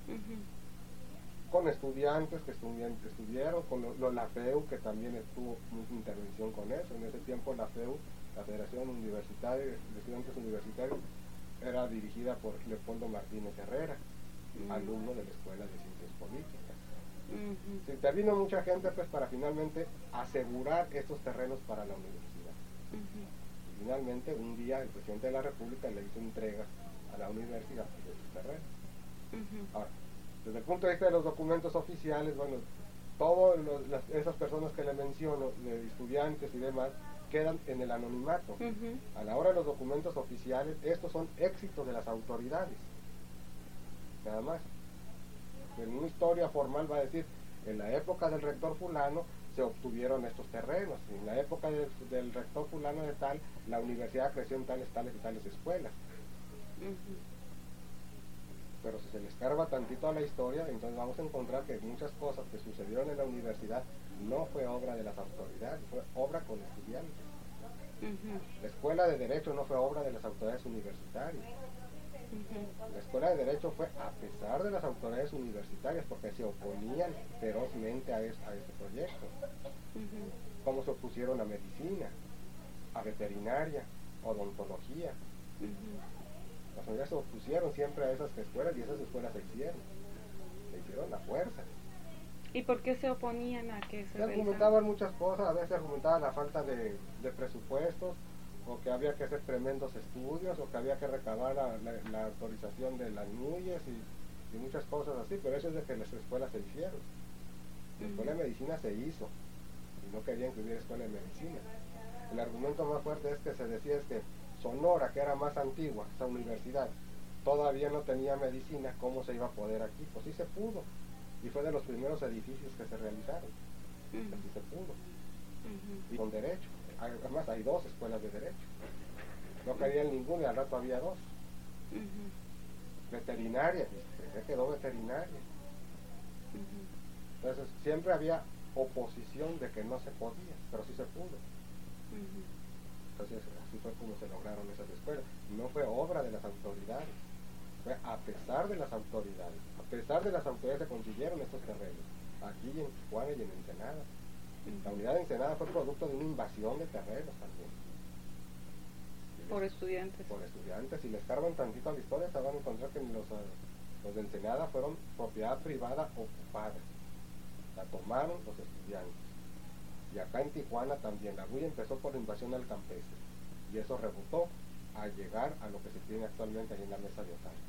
Con estudiantes que estuvieron, con la FEU, que también tuvo mucha intervención con eso. En ese tiempo la FEU, la Federación Universitaria de Estudiantes Universitarios, era dirigida por Leopoldo Martínez Herrera, alumno de la Escuela de Ciencias Políticas. Se intervino mucha gente pues para finalmente asegurar estos terrenos para la universidad. Y finalmente un día el presidente de la República le hizo entrega a la universidad de sus terrenos. Ahora, desde el punto de vista de los documentos oficiales, bueno, todas esas personas que le menciono, de estudiantes y demás, quedan en el anonimato. A la hora de los documentos oficiales, estos son éxitos de las autoridades, nada más. En una historia formal va a decir, en la época del rector fulano se obtuvieron estos terrenos, en la época del rector fulano de tal, la universidad creció en tales y tales escuelas. Pero si se le escarba tantito a la historia, entonces vamos a encontrar que muchas cosas que sucedieron en la universidad no fue obra de las autoridades, fue obra con estudiantes. La escuela de Derecho no fue obra de las autoridades universitarias. La escuela de Derecho fue a pesar de las autoridades universitarias, porque se oponían ferozmente a este proyecto. Como se opusieron a medicina, a veterinaria, odontología. Las universidades se opusieron siempre a esas escuelas y esas escuelas se hicieron a fuerza. ¿Y por qué se oponían a que se argumentaban muchas cosas? A veces argumentaban la falta de presupuestos, o que había que hacer tremendos estudios, o que había que recabar la autorización de las NUYES y muchas cosas así, pero eso es de que las escuelas se hicieron. La escuela de medicina se hizo, y no querían que hubiera escuela de medicina. El argumento más fuerte es que se decía es que Sonora, que era más antigua, esa universidad, todavía no tenía medicina, ¿cómo se iba a poder aquí? Pues sí se pudo, y fue de los primeros edificios que se realizaron, así se pudo, y con derecho. Además hay 2 escuelas de derecho, no cabía en ninguna y al rato había 2. Veterinaria, se quedó veterinaria. Entonces siempre había oposición de que no se podía, pero sí se pudo. Entonces así fue como se lograron esas escuelas. No fue obra de las autoridades, fue a pesar de las autoridades. A pesar de las autoridades se consiguieron estos terrenos, aquí en Tijuana y en Ensenada. La unidad de Ensenada fue producto de una invasión de terrenos también. Por estudiantes. Por estudiantes. Si les cargan tantito a la historia, se van a encontrar que los de Ensenada fueron propiedad privada ocupada. La tomaron los estudiantes. Y acá en Tijuana también. La RUI empezó por la invasión al campestre. Y eso rebotó a llegar a lo que se tiene actualmente ahí en la mesa de Otario.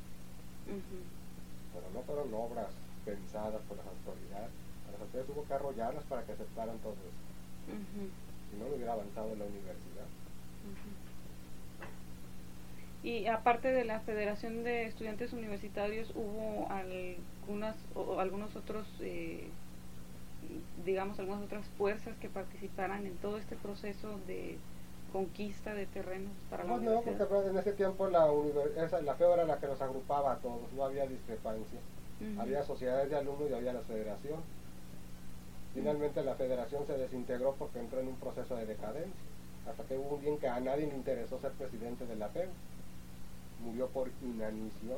Pero no fueron obras pensadas por las autoridades. A las autoridades hubo que arrollarlas para que aceptaran todo eso. Si no, no hubiera avanzado la universidad. Y aparte de la Federación de Estudiantes Universitarios, ¿hubo algunos otros, digamos, algunas otras fuerzas que participaran en todo este proceso de conquista de terrenos para la universidad? No, porque en ese tiempo la FEO era la que los agrupaba a todos, no había discrepancia. Había sociedades de alumnos y había la federación. Finalmente la federación se desintegró porque entró en un proceso de decadencia, hasta que hubo un día en que a nadie le interesó ser presidente de la FEO. Murió por inanición.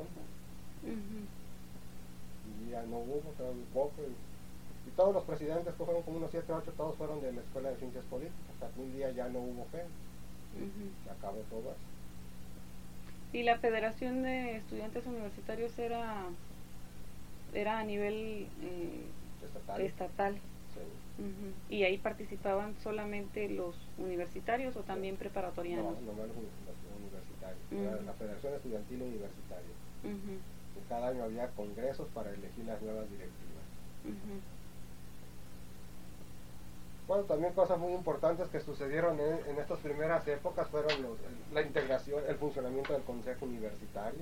Y ya no hubo, quedó muy poco. Y todos los presidentes, que fueron como unos 7 o 8, todos fueron de la Escuela de Ciencias Políticas. Hasta que un día ya no hubo FEO. Se acabó todo eso. ¿Y la Federación de Estudiantes Universitarios era a nivel estatal? Sí. ¿Y ahí participaban solamente los universitarios o también preparatorianos? No, los universitarios. Era la Federación Estudiantil Universitaria. Y cada año había congresos para elegir las nuevas directivas. Bueno, también cosas muy importantes que sucedieron en estas primeras épocas fueron la integración, el funcionamiento del Consejo Universitario.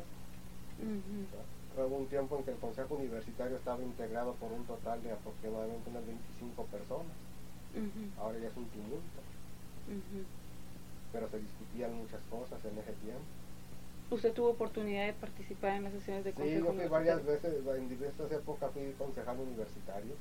Hubo un tiempo en que el Consejo Universitario estaba integrado por un total de aproximadamente unas 25 personas. Ahora ya es un tumulto. Pero se discutían muchas cosas en ese tiempo. ¿Usted tuvo oportunidad de participar en las sesiones de Consejo Universitario? Sí, yo fui varias veces, en diversas épocas fui concejal universitario.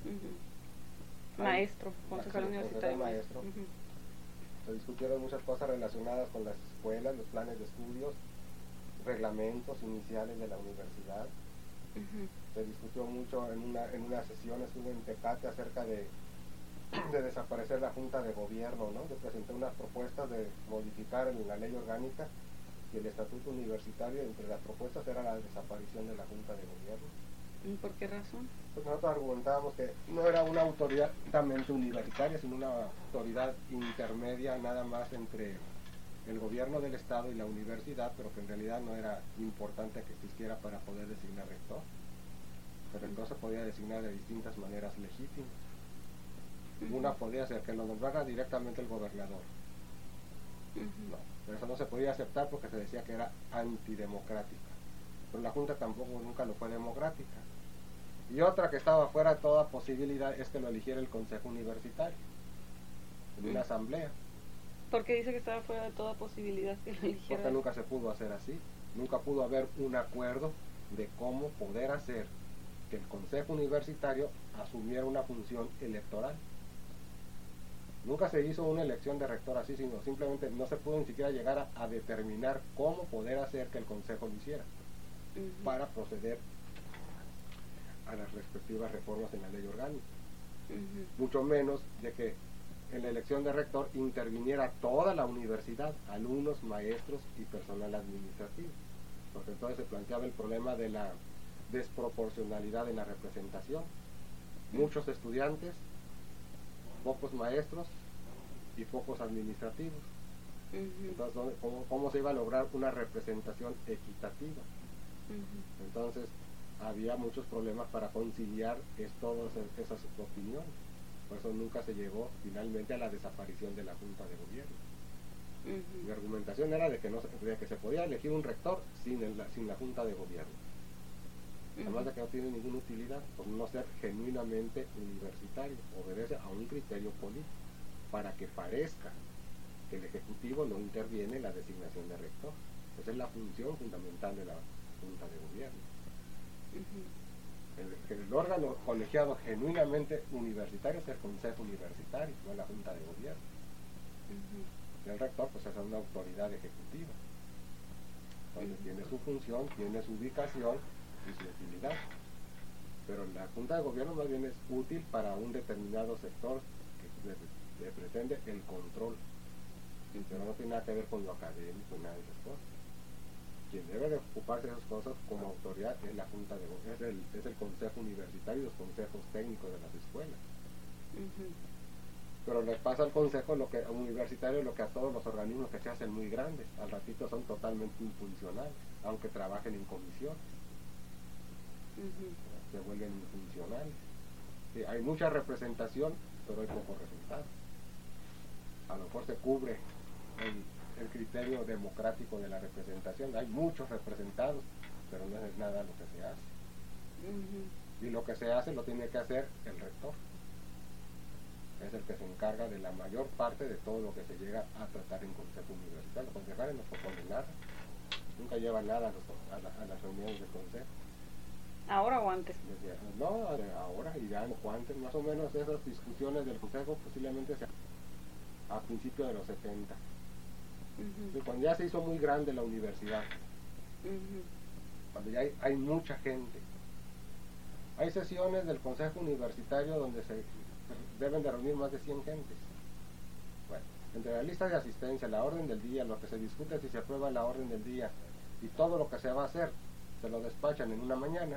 Maestro, concejal universitario. Maestro. Se discutieron muchas cosas relacionadas con las escuelas, los planes de estudios, reglamentos iniciales de la universidad. Se discutió mucho en una sesión, estuve en Tecate acerca de desaparecer la Junta de Gobierno, ¿no? Yo presenté unas propuestas de modificar la ley orgánica y el estatuto universitario. Entre las propuestas era la desaparición de la Junta de Gobierno. ¿Por qué razón? Pues nosotros argumentábamos que no era una autoridad totalmente universitaria, sino una autoridad intermedia nada más entre el gobierno del estado y la universidad, pero que en realidad no era importante que existiera para poder designar rector. El rector se podía designar de distintas maneras legítimas. Una podía ser que lo nombrara directamente el gobernador. No, pero eso no se podía aceptar porque se decía que era antidemocrática. Pero la Junta tampoco nunca lo fue democrática. Y otra que estaba fuera de toda posibilidad es que lo eligiera el Consejo Universitario en una asamblea. ¿Por qué dice que estaba fuera de toda posibilidad que lo eligiera? Porque nunca se pudo hacer así. Nunca pudo haber un acuerdo de cómo poder hacer que el Consejo Universitario asumiera una función electoral. Nunca se hizo una elección de rector así, sino simplemente no se pudo ni siquiera llegar a determinar cómo poder hacer que el Consejo lo hiciera para proceder a las respectivas reformas en la ley orgánica. Mucho menos de que en la elección de rector interviniera toda la universidad, alumnos, maestros y personal administrativo, porque entonces se planteaba el problema de la desproporcionalidad en la representación. Muchos estudiantes, pocos maestros y pocos administrativos. Entonces, ¿cómo se iba a lograr una representación equitativa? Entonces, había muchos problemas para conciliar todas esas opiniones. Por eso nunca se llegó finalmente a la desaparición de la Junta de Gobierno. Mi argumentación era de que, de que se podía elegir un rector sin la Junta de Gobierno. Además de que no tiene ninguna utilidad por no ser genuinamente universitario, obedece a un criterio político, para que parezca que el Ejecutivo no interviene en la designación de rector. Esa es la función fundamental de la Junta de Gobierno. El órgano colegiado genuinamente universitario es el Consejo Universitario, no la Junta de Gobierno. El rector pues es una autoridad ejecutiva, donde tiene su función, tiene su ubicación y su utilidad. Pero la Junta de Gobierno más bien es útil para un determinado sector que pretende el control, pero no tiene nada que ver con lo académico, nada de esas cosas. Quien debe de ocuparse de esas cosas como autoridad es la Junta de Gobierno, es el Consejo Universitario y los consejos técnicos de las escuelas. Pero le pasa al Consejo Universitario lo que a todos los organismos que se hacen muy grandes, al ratito son totalmente infuncionales, aunque trabajen en comisiones. Se vuelven infuncionales. Sí, hay mucha representación, pero hay poco resultado. A lo mejor se cubre el criterio democrático de la representación. Hay muchos representados, pero no es nada lo que se hace. Y lo que se hace lo tiene que hacer el rector. Es el que se encarga de la mayor parte de todo lo que se llega a tratar en consejo universitario. Los concejales no proponen nada, nunca llevan nada a las reuniones del consejo. ¿Ahora o antes? No, ahora y ya no antes, más o menos esas discusiones del consejo posiblemente sean a principios de los 70. Cuando ya se hizo muy grande la universidad, cuando ya hay mucha gente. Hay sesiones del consejo universitario donde se deben de reunir más de 100 gentes. Bueno, entre la lista de asistencia, la orden del día, lo que se discute si se aprueba la orden del día y todo lo que se va a hacer, se lo despachan en una mañana.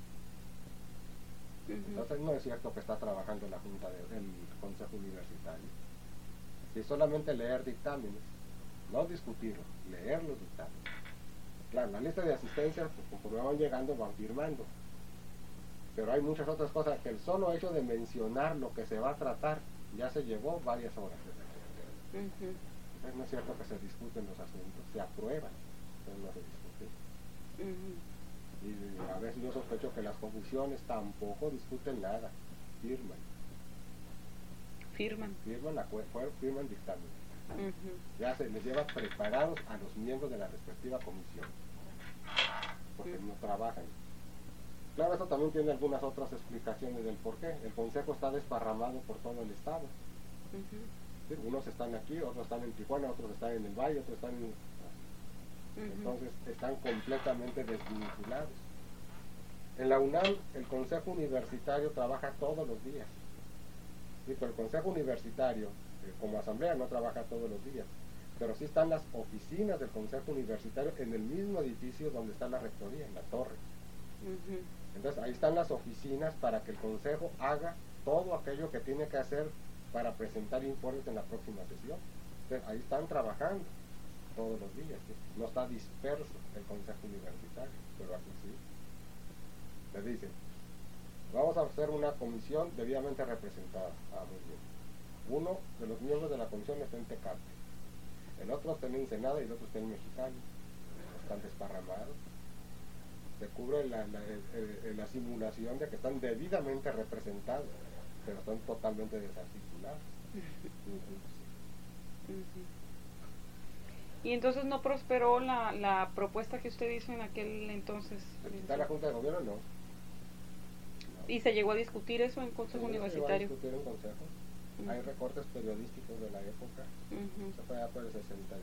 Entonces no es cierto que está trabajando la Junta del Consejo Universitario. Si solamente leer dictámenes, no discutirlo, leer los dictámenes. Claro, la lista de asistencia, pues, conforme van llegando, van firmando. Pero hay muchas otras cosas que el solo hecho de mencionar lo que se va a tratar ya se llevó varias horas. Entonces no es cierto que se discuten los asuntos, se aprueban, pero no se discuten. Y a veces yo sospecho que las comisiones tampoco discuten nada, firman dictamen. Ya se les lleva preparados a los miembros de la respectiva comisión, porque no trabajan. Claro, eso también tiene algunas otras explicaciones del por qué. El consejo está desparramado por todo el estado. ¿Sí? Unos están aquí, otros están en Tijuana, otros están en el Valle, otros están en... Entonces están completamente desvinculados. En la UNAM el consejo universitario trabaja todos los días. ¿Sí? Pero el consejo universitario, como asamblea, no trabaja todos los días. Pero sí están las oficinas del consejo universitario en el mismo edificio donde está la rectoría, en la torre. Entonces ahí están las oficinas para que el consejo haga todo aquello que tiene que hacer para presentar informes en la próxima sesión. Entonces ahí están trabajando todos los días, ¿sí? No está disperso el consejo universitario, pero aquí sí. Le dicen, vamos a hacer una comisión debidamente representada. Muy bien. Uno de los miembros de la comisión está en Tecate, el otro está en Ensenada y el otro está en Mexicali. Están desparramados. Se cubre la simulación de que están debidamente representados, pero están totalmente desarticulados. Y entonces no prosperó la propuesta que usted hizo en aquel entonces. ¿Está la Junta de Gobierno? No. ¿Y se llegó a discutir eso en Consejo Universitario? Se llegó a discutir en Consejo. Hay recortes periodísticos de la época. Se fue allá por el 65,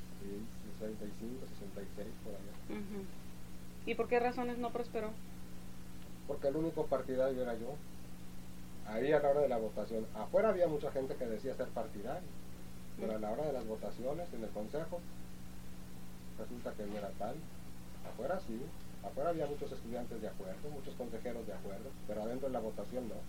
66, por allá. ¿Y por qué razones no prosperó? Porque el único partidario era yo. Ahí a la hora de la votación, afuera había mucha gente que decía ser partidario, pero a la hora de las votaciones en el consejo, resulta que no era tal. Afuera sí, afuera había muchos estudiantes de acuerdo, muchos consejeros de acuerdo, pero adentro de la votación no.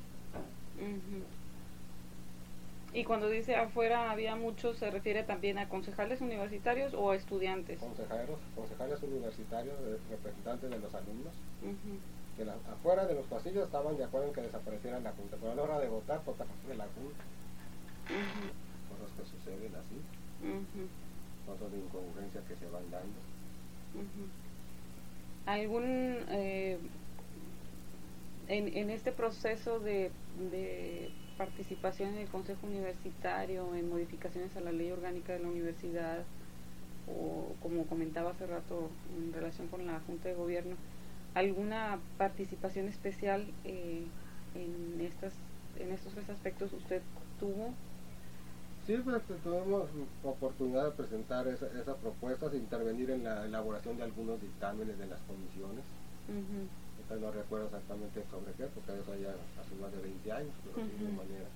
Y cuando dice afuera había muchos, ¿se refiere también a concejales universitarios o a estudiantes? Concejales universitarios, representantes de los alumnos, que afuera de los pasillos estaban de acuerdo en que desapareciera la Junta, pero a la hora de votar, votaron de la Junta. Cosas que suceden así. Ujú, cosas de incongruencia que se van dando. ujú. ¿Algún, en este proceso de participación en el Consejo Universitario, en modificaciones a la ley orgánica de la universidad, o como comentaba hace rato en relación con la Junta de Gobierno, alguna participación especial en en estos tres aspectos usted tuvo? Sí, pues tuvimos oportunidad de presentar esa propuesta, de intervenir en la elaboración de algunos dictámenes de las comisiones. Ujú, Ahorita no recuerdo exactamente sobre qué, porque eso ya hace más de 20 años, pero sí de ujú, manera.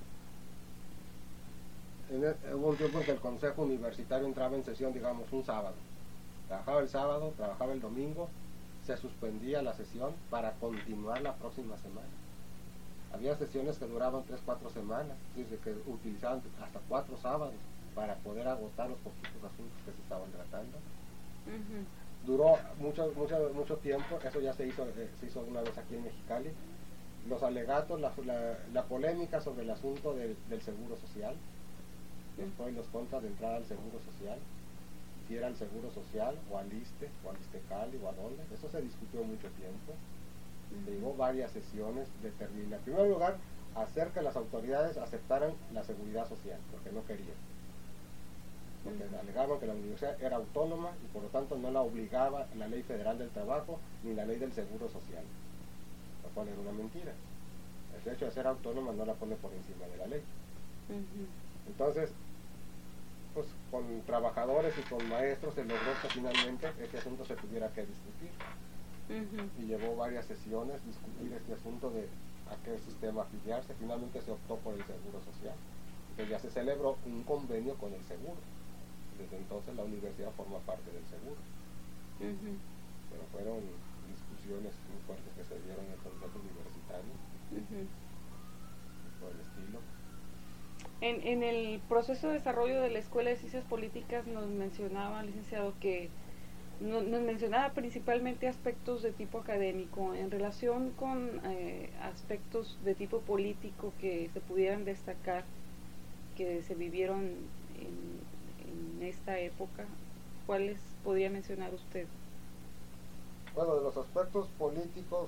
Hubo un tiempo en que el Consejo Universitario entraba en sesión, digamos, un sábado. Trabajaba el sábado, trabajaba el domingo, se suspendía la sesión para continuar la próxima semana. Había sesiones que duraban 3, 4 semanas, desde que utilizaban hasta 4 sábados para poder agotar los poquitos asuntos que se estaban tratando. ujú, Duró mucho tiempo, eso ya se hizo una vez aquí en Mexicali. Los alegatos, la polémica sobre el asunto del seguro social, los pros y los contras de entrada al seguro social, si era al seguro social o al ISSSTE o al ISSSTECALI o a dónde, eso se discutió mucho tiempo. Se llevó varias sesiones, determina, en primer lugar, hacer que las autoridades aceptaran la seguridad social, porque no querían. Porque alegaban que la universidad era autónoma y por lo tanto no la obligaba la ley federal del trabajo ni la ley del seguro social, lo cual era una mentira. El hecho de ser autónoma no la pone por encima de la ley. ujú, Entonces, pues con trabajadores y con maestros se logró que finalmente este asunto se tuviera que discutir. ujú, Y llevó varias sesiones discutir este asunto de a qué sistema afiliarse. Finalmente se optó por el seguro social. Entonces ya se celebró un convenio con el seguro. Desde entonces la universidad forma parte del seguro. ujú, Pero fueron discusiones muy fuertes que se dieron en el Consejo Universitario, ujú. por el estilo. En el proceso de desarrollo de la Escuela de Ciencias Políticas nos mencionaba, licenciado, que nos mencionaba principalmente aspectos de tipo académico en relación con aspectos de tipo político que se pudieran destacar, que se vivieron en esta época. ¿Cuáles podría mencionar usted? Bueno, de los aspectos políticos,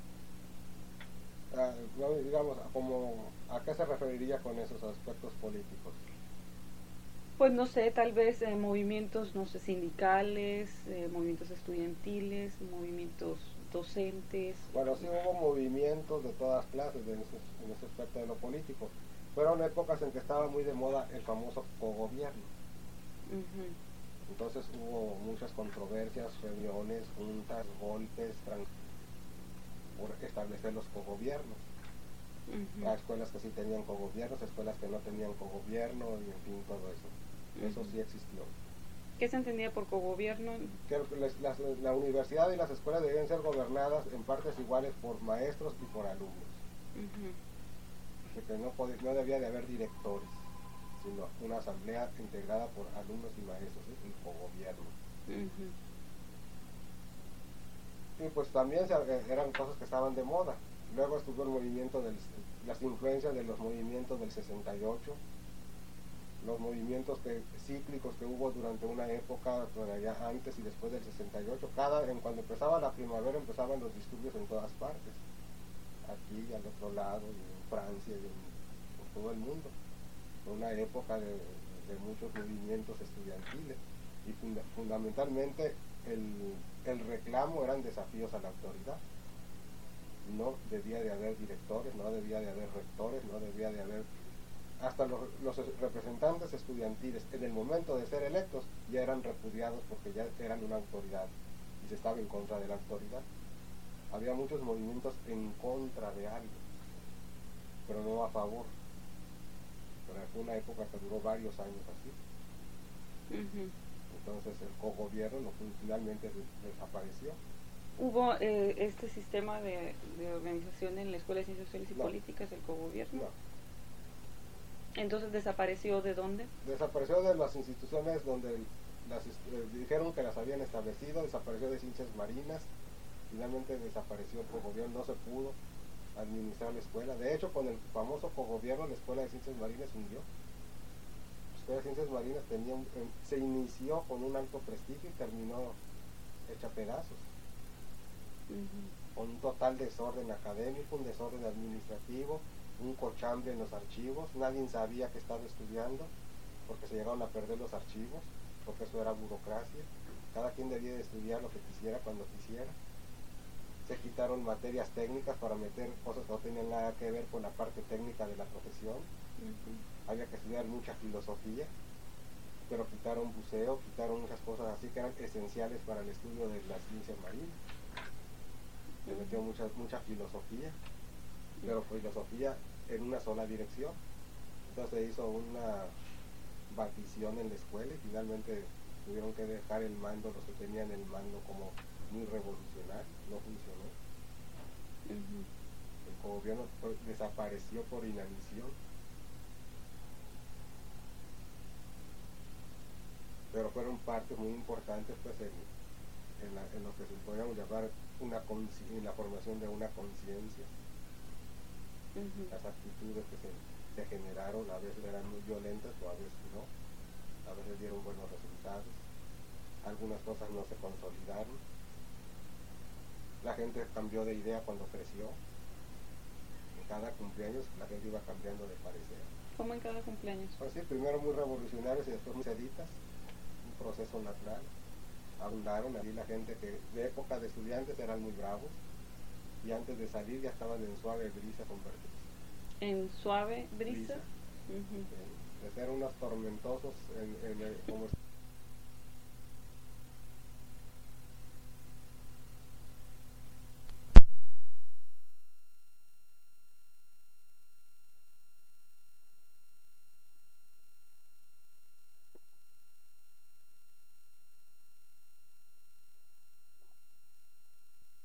digamos, como, ¿a qué se referiría con esos aspectos políticos? Pues no sé, tal vez movimientos, no sé, sindicales, movimientos estudiantiles, movimientos docentes. Bueno, sí hubo movimientos de todas clases en ese aspecto de lo político. Fueron épocas en que estaba muy de moda el famoso cogobierno. Ujú, Entonces hubo muchas controversias, reuniones, juntas, golpes por establecer los cogobiernos. ujú, Hay escuelas que sí tenían cogobiernos, escuelas que no tenían cogobierno y en fin todo eso. Eso ujú. sí existió. ¿Qué se entendía por cogobierno? Que la universidad y las escuelas debían ser gobernadas en partes iguales por maestros y por alumnos. Ujú, Que no debía de haber directores, sino una asamblea integrada por alumnos y maestros, el cogobierno. ujú, Y pues también eran cosas que estaban de moda. Luego estuvo el movimiento, las influencias de los movimientos del 68, los movimientos cíclicos que hubo durante una época, todavía antes y después del 68. Cuando empezaba la primavera empezaban los disturbios en todas partes, aquí al otro lado, y en Francia, y por todo el mundo. Fue una época de muchos movimientos estudiantiles y fundamentalmente el reclamo eran desafíos a la autoridad. No debía de haber directores, no debía de haber rectores, no debía de haber... Hasta los representantes estudiantiles en el momento de ser electos ya eran repudiados porque ya eran una autoridad y se estaba en contra de la autoridad. Había muchos movimientos en contra de algo, pero no a favor. Pero fue una época que duró varios años así. ujú. Entonces el cogobierno finalmente desapareció. ¿Hubo este sistema de organización en la Escuela de Ciencias Sociales y No, Políticas, el cogobierno? no. Entonces, ¿desapareció de dónde? Desapareció de las instituciones donde dijeron que las habían establecido, desapareció de ciencias marinas, finalmente desapareció el cogobierno, no se pudo administrar la escuela. De hecho, con el famoso cogobierno la escuela de ciencias marinas hundió. Escuela de Ciencias Marinas se inició con un alto prestigio y terminó hecha pedazos, con un total desorden académico, un desorden administrativo, un cochambre en los archivos, nadie sabía que estaba estudiando, porque se llegaron a perder los archivos, porque eso era burocracia, cada quien debía de estudiar lo que quisiera cuando quisiera. Se quitaron materias técnicas para meter cosas que no tenían nada que ver con la parte técnica de la profesión. Había que estudiar mucha filosofía, pero quitaron buceo, quitaron muchas cosas así que eran esenciales para el estudio de las ciencias marinas. Se metió mucha filosofía, pero filosofía en una sola dirección. Entonces se hizo una batición en la escuela y finalmente tuvieron que dejar el mando, los que tenían el mando, como muy revolucionario. No funcionó. El gobierno desapareció por inanición. Pero fueron partes muy importantes pues en lo que se podríamos llamar en la formación de una conciencia. Las actitudes que se generaron a veces eran muy violentas o a veces no, a veces dieron buenos resultados, algunas cosas no se consolidaron, la gente cambió de idea cuando creció, en cada cumpleaños la gente iba cambiando de parecer. ¿Cómo en cada cumpleaños? Pues sí, primero muy revolucionarios y después muy seditas, un proceso natural. Abundaron allí la gente que de época de estudiantes eran muy bravos y antes de salir ya estaban en suave brisa convertidos. ¿En suave brisa? De ser unos tormentosos como